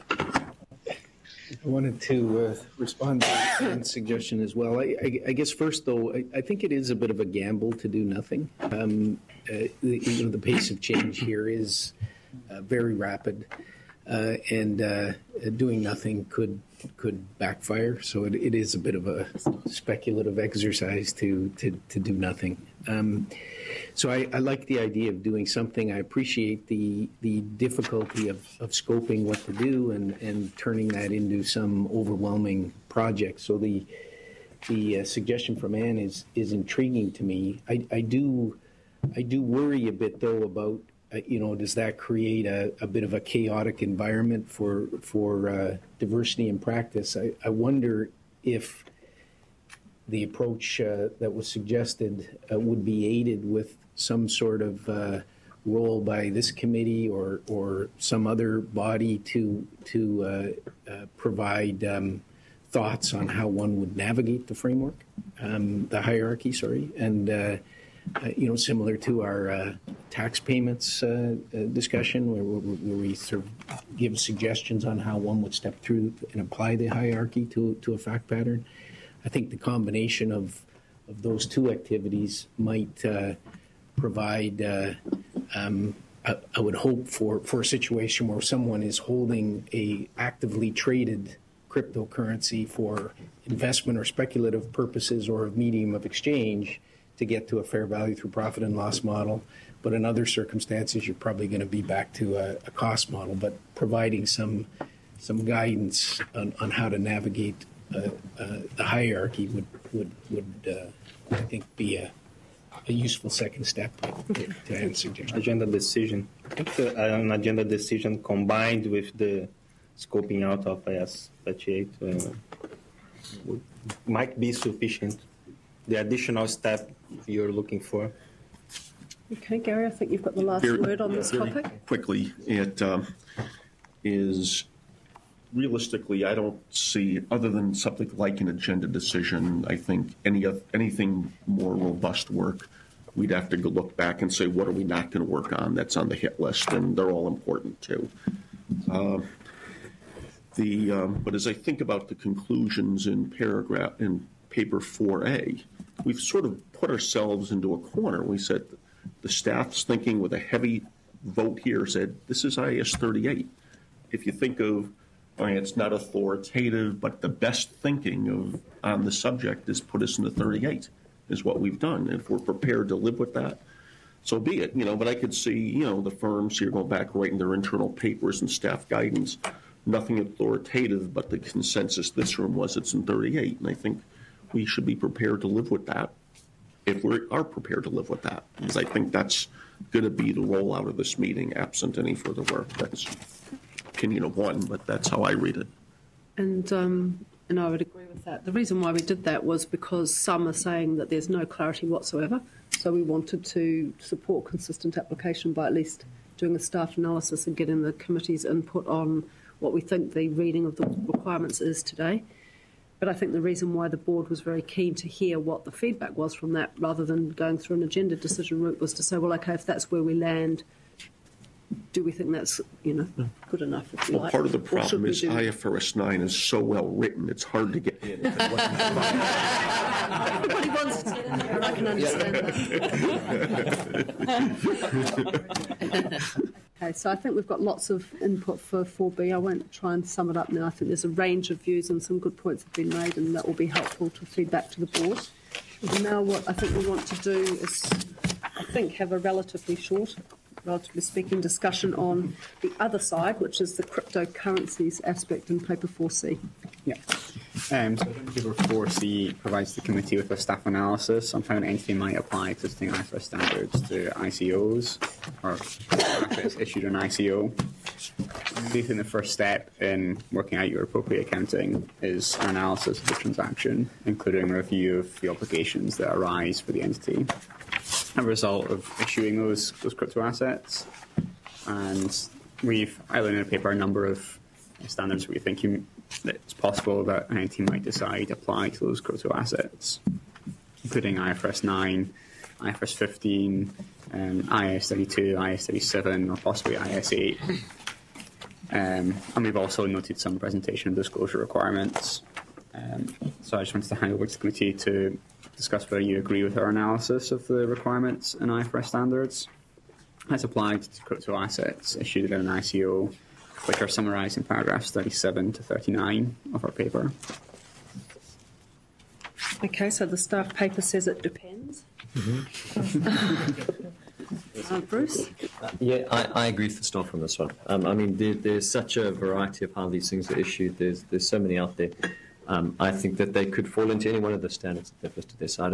Speaker 17: I wanted to respond to Anne's suggestion as well. I guess first, though, I think it is a bit of a gamble to do nothing. The pace of change here is very rapid, and doing nothing could backfire. So it is a bit of a speculative exercise to do nothing. So I like the idea of doing something. I appreciate the difficulty of scoping what to do and turning that into some overwhelming project. So the suggestion from Anne is intriguing to me. I do worry a bit though about does that create a bit of a chaotic environment for diversity in practice? I wonder if the approach that was suggested would be aided with some sort of role by this committee or some other body to provide thoughts on how one would navigate the framework, the hierarchy, and similar to our tax payments discussion, where we sort of give suggestions on how one would step through and apply the hierarchy to a fact pattern. I think the combination of those two activities might provide, I would hope, for a situation where someone is holding a actively traded cryptocurrency for investment or speculative purposes or a medium of exchange to get to a fair value through profit and loss model. But in other circumstances, you're probably going to be back to a cost model, but providing some guidance on how to navigate the hierarchy would I think be a useful second step to Anne's suggestion.
Speaker 12: Agenda decision. I think an agenda decision combined with the scoping out of IS-38 might be sufficient. The additional step you're looking for.
Speaker 2: Okay, Gary, I think you've got the last word on this topic.
Speaker 21: Quickly, it is realistically, I don't see, other than something like an agenda decision, I think anything more robust work, we'd have to go look back and say, what are we not going to work on that's on the hit list? And they're all important, too. But as I think about the conclusions in paper 4A, we've sort of put ourselves into a corner. We said the staff's thinking with a heavy vote here said, this is IS-38. If you think of, it's not authoritative, but the best thinking on the subject is put us in the 38, is what we've done. If we're prepared to live with that, so be it. But I could see, the firms here go back writing their internal papers and staff guidance, nothing authoritative, but the consensus this room was it's in 38. And I think we should be prepared to live with that if we are prepared to live with that. Because I think that's going to be the rollout of this meeting, absent any further work. That's opinion of one, but that's how I read it.
Speaker 2: And I would agree with that. The reason why we did that was because some are saying that there's no clarity whatsoever. So we wanted to support consistent application by at least doing a staff analysis and getting the committee's input on what we think the reading of the requirements is today. But I think the reason why the board was very keen to hear what the feedback was from that, rather than going through an agenda decision route, was to say, well, okay, if that's where we land, do we think that's, good enough? If you
Speaker 21: Well,
Speaker 2: like?
Speaker 21: part of the
Speaker 2: Or should
Speaker 21: problem
Speaker 2: we
Speaker 21: is
Speaker 2: do-
Speaker 21: IFRS 9 is so well written, it's hard to get in.
Speaker 2: Everybody wants to get in there, and I can understand that. Okay, so I think we've got lots of input for 4B. I won't try and sum it up now. I think there's a range of views and some good points have been made, and that will be helpful to feed back to the board. And now what I think we want to do is, I think, have a relatively speaking, discussion on the other side, which is the cryptocurrencies aspect in paper 4C.
Speaker 3: Yeah. So I think paper 4C provides the committee with a staff analysis on how an entity might apply existing IFRS standards to ICOs or assets issued an ICO. I think the first step in working out your appropriate accounting is an analysis of the transaction, including a review of the obligations that arise for the entity as a result of issuing those crypto assets. And we've outlined in the paper a number of standards we think that it's possible that an entity might decide apply to those crypto assets, including IFRS 9, IFRS 15, IAS 32, IAS 37, or possibly IAS 8. And we've also noted some presentation and disclosure requirements. So I just wanted to hand over to the committee to discuss whether you agree with our analysis of the requirements and IFRS standards as applied to crypto assets issued in an ICO, which are summarised in paragraphs 37 to 39 of our paper.
Speaker 2: Okay, so the staff paper says it depends. Bruce?
Speaker 4: Yeah, I agree with the staff on this one. I mean, there's such a variety of how these things are issued. There's so many out there. I think that they could fall into any one of the standards that they've listed there. So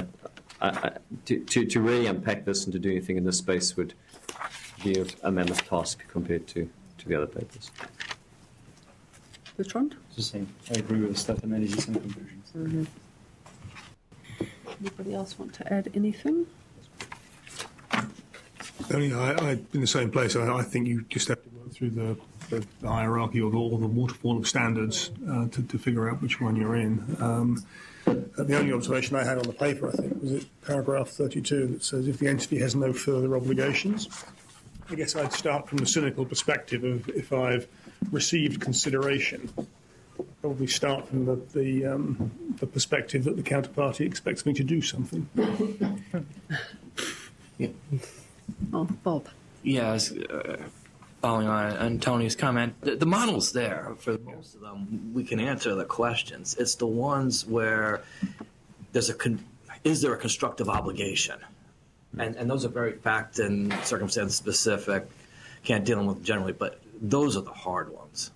Speaker 4: to really unpack this and to do anything in this space would be a mammoth task compared to the other papers.
Speaker 2: Bertrand?
Speaker 9: It's the same. I agree with the staff analysis and conclusions.
Speaker 2: Mm-hmm. Anybody else want to add anything?
Speaker 6: Only I'm in the same place. I think you just have to work through the hierarchy or the waterfall of standards to figure out which one you're in. The only observation I had on the paper, I think, was at paragraph 32 that says if the entity has no further obligations. I guess I'd start from the cynical perspective of if I've received consideration. I'd probably start from the perspective that the counterparty expects me to do something.
Speaker 1: Yeah.
Speaker 2: Oh, Bob.
Speaker 1: Yeah, following on Tony's comment, the model's there for most of them. We can answer the questions. It's the ones where is there a constructive obligation? And those are very fact and circumstance specific. Can't deal with them generally, but those are the hard ones.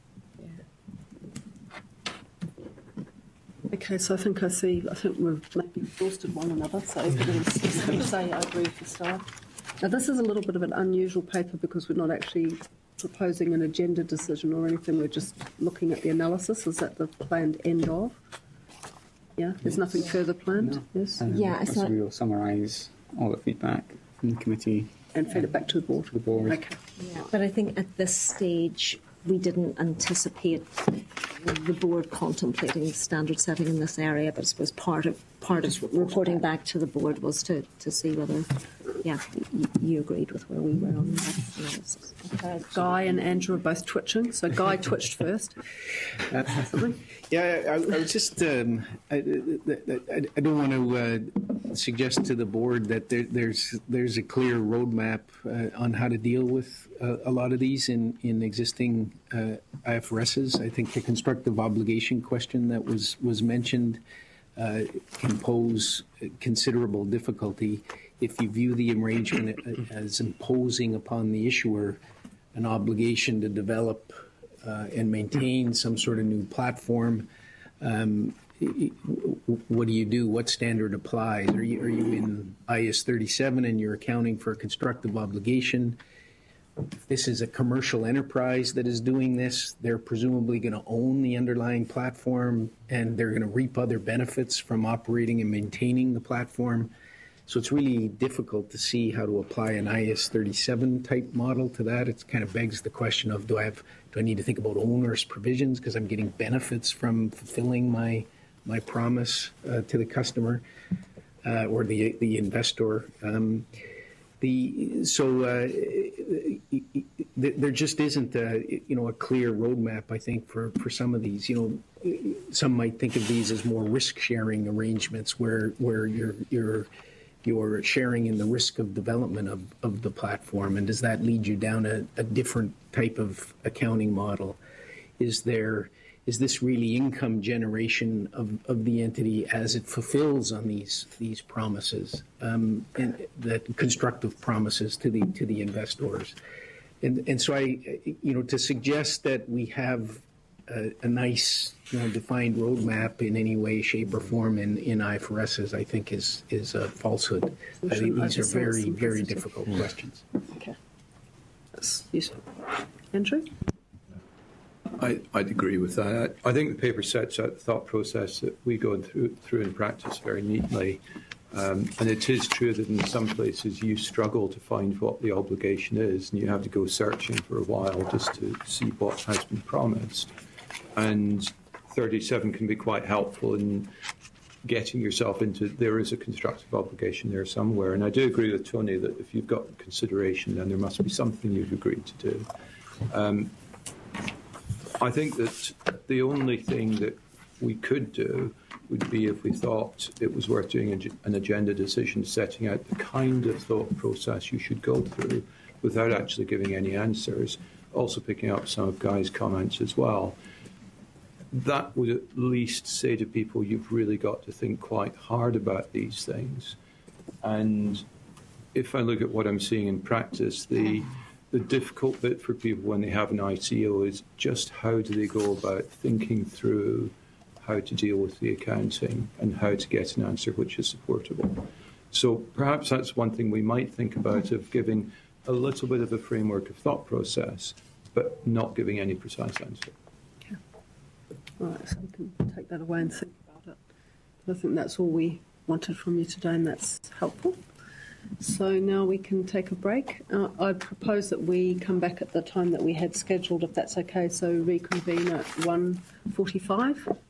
Speaker 2: Okay, so I think we've maybe exhausted one another, so everybody say I agree with the staff. Now this is a little bit of an unusual paper because we're not actually proposing an agenda decision or anything, we're just looking at the analysis. Is that the planned end of? Yeah, there's nothing further planned? No. Yes?
Speaker 3: So we will summarise all the feedback from the committee.
Speaker 2: And feed it back to the board. Okay.
Speaker 8: Yeah, but I think at this stage we didn't anticipate the board contemplating standard setting in this area, but I suppose part of reporting back to the board was to see whether, you agreed with where we were on that analysis.
Speaker 2: Okay, Guy and Andrew are both twitching, so Guy twitched first.
Speaker 17: Yeah, I was just, I don't want to suggest to the board that there's a clear roadmap on how to deal with a lot of these in existing IFRSs. I think the constructive obligation question that was mentioned can pose considerable difficulty if you view the arrangement as imposing upon the issuer an obligation to develop and maintain some sort of new platform, what do you do? What standard applies? Are you in IAS 37 and you're accounting for a constructive obligation? If this is a commercial enterprise that is doing this, they're presumably going to own the underlying platform and they're going to reap other benefits from operating and maintaining the platform. So it's really difficult to see how to apply an IAS 37 type model to that. It kind of begs the question of, do I need to think about onerous provisions because I'm getting benefits from fulfilling my promise to the customer or the investor? There just isn't a clear roadmap, I think, for some of these. Some might think of these as more risk-sharing arrangements where you're sharing in the risk of development of the platform. And does that lead you down a different type of accounting model? Is this really income generation of the entity as it fulfills on these promises, and that constructive promises to the investors? And so to suggest that we have a nice defined roadmap in any way, shape, or form in IFRSs, I think is a falsehood. I think these are very, very difficult questions.
Speaker 2: Okay, that's useful. Andrew?
Speaker 5: I'd agree with that. I think the paper sets out the thought process that we go through in practice very neatly. And it is true that in some places you struggle to find what the obligation is, and you have to go searching for a while just to see what has been promised. And 37 can be quite helpful in getting yourself into, there is a constructive obligation there somewhere. And I do agree with Tony that if you've got consideration, then there must be something you've agreed to do. I think that the only thing that we could do would be if we thought it was worth doing an agenda decision setting out the kind of thought process you should go through without actually giving any answers, also picking up some of Guy's comments as well. That would at least say to people, you've really got to think quite hard about these things. And if I look at what I'm seeing in practice, the difficult bit for people when they have an ICO is just how do they go about thinking through how to deal with the accounting and how to get an answer which is supportable. So perhaps that's one thing we might think about, of giving a little bit of a framework of thought process, but not giving any precise answer.
Speaker 2: Okay. All right, so we can take that away and think about it. But I think that's all we wanted from you today, and that's helpful. So now we can take a break. I propose that we come back at the time that we had scheduled, if that's okay, so reconvene at 1:45.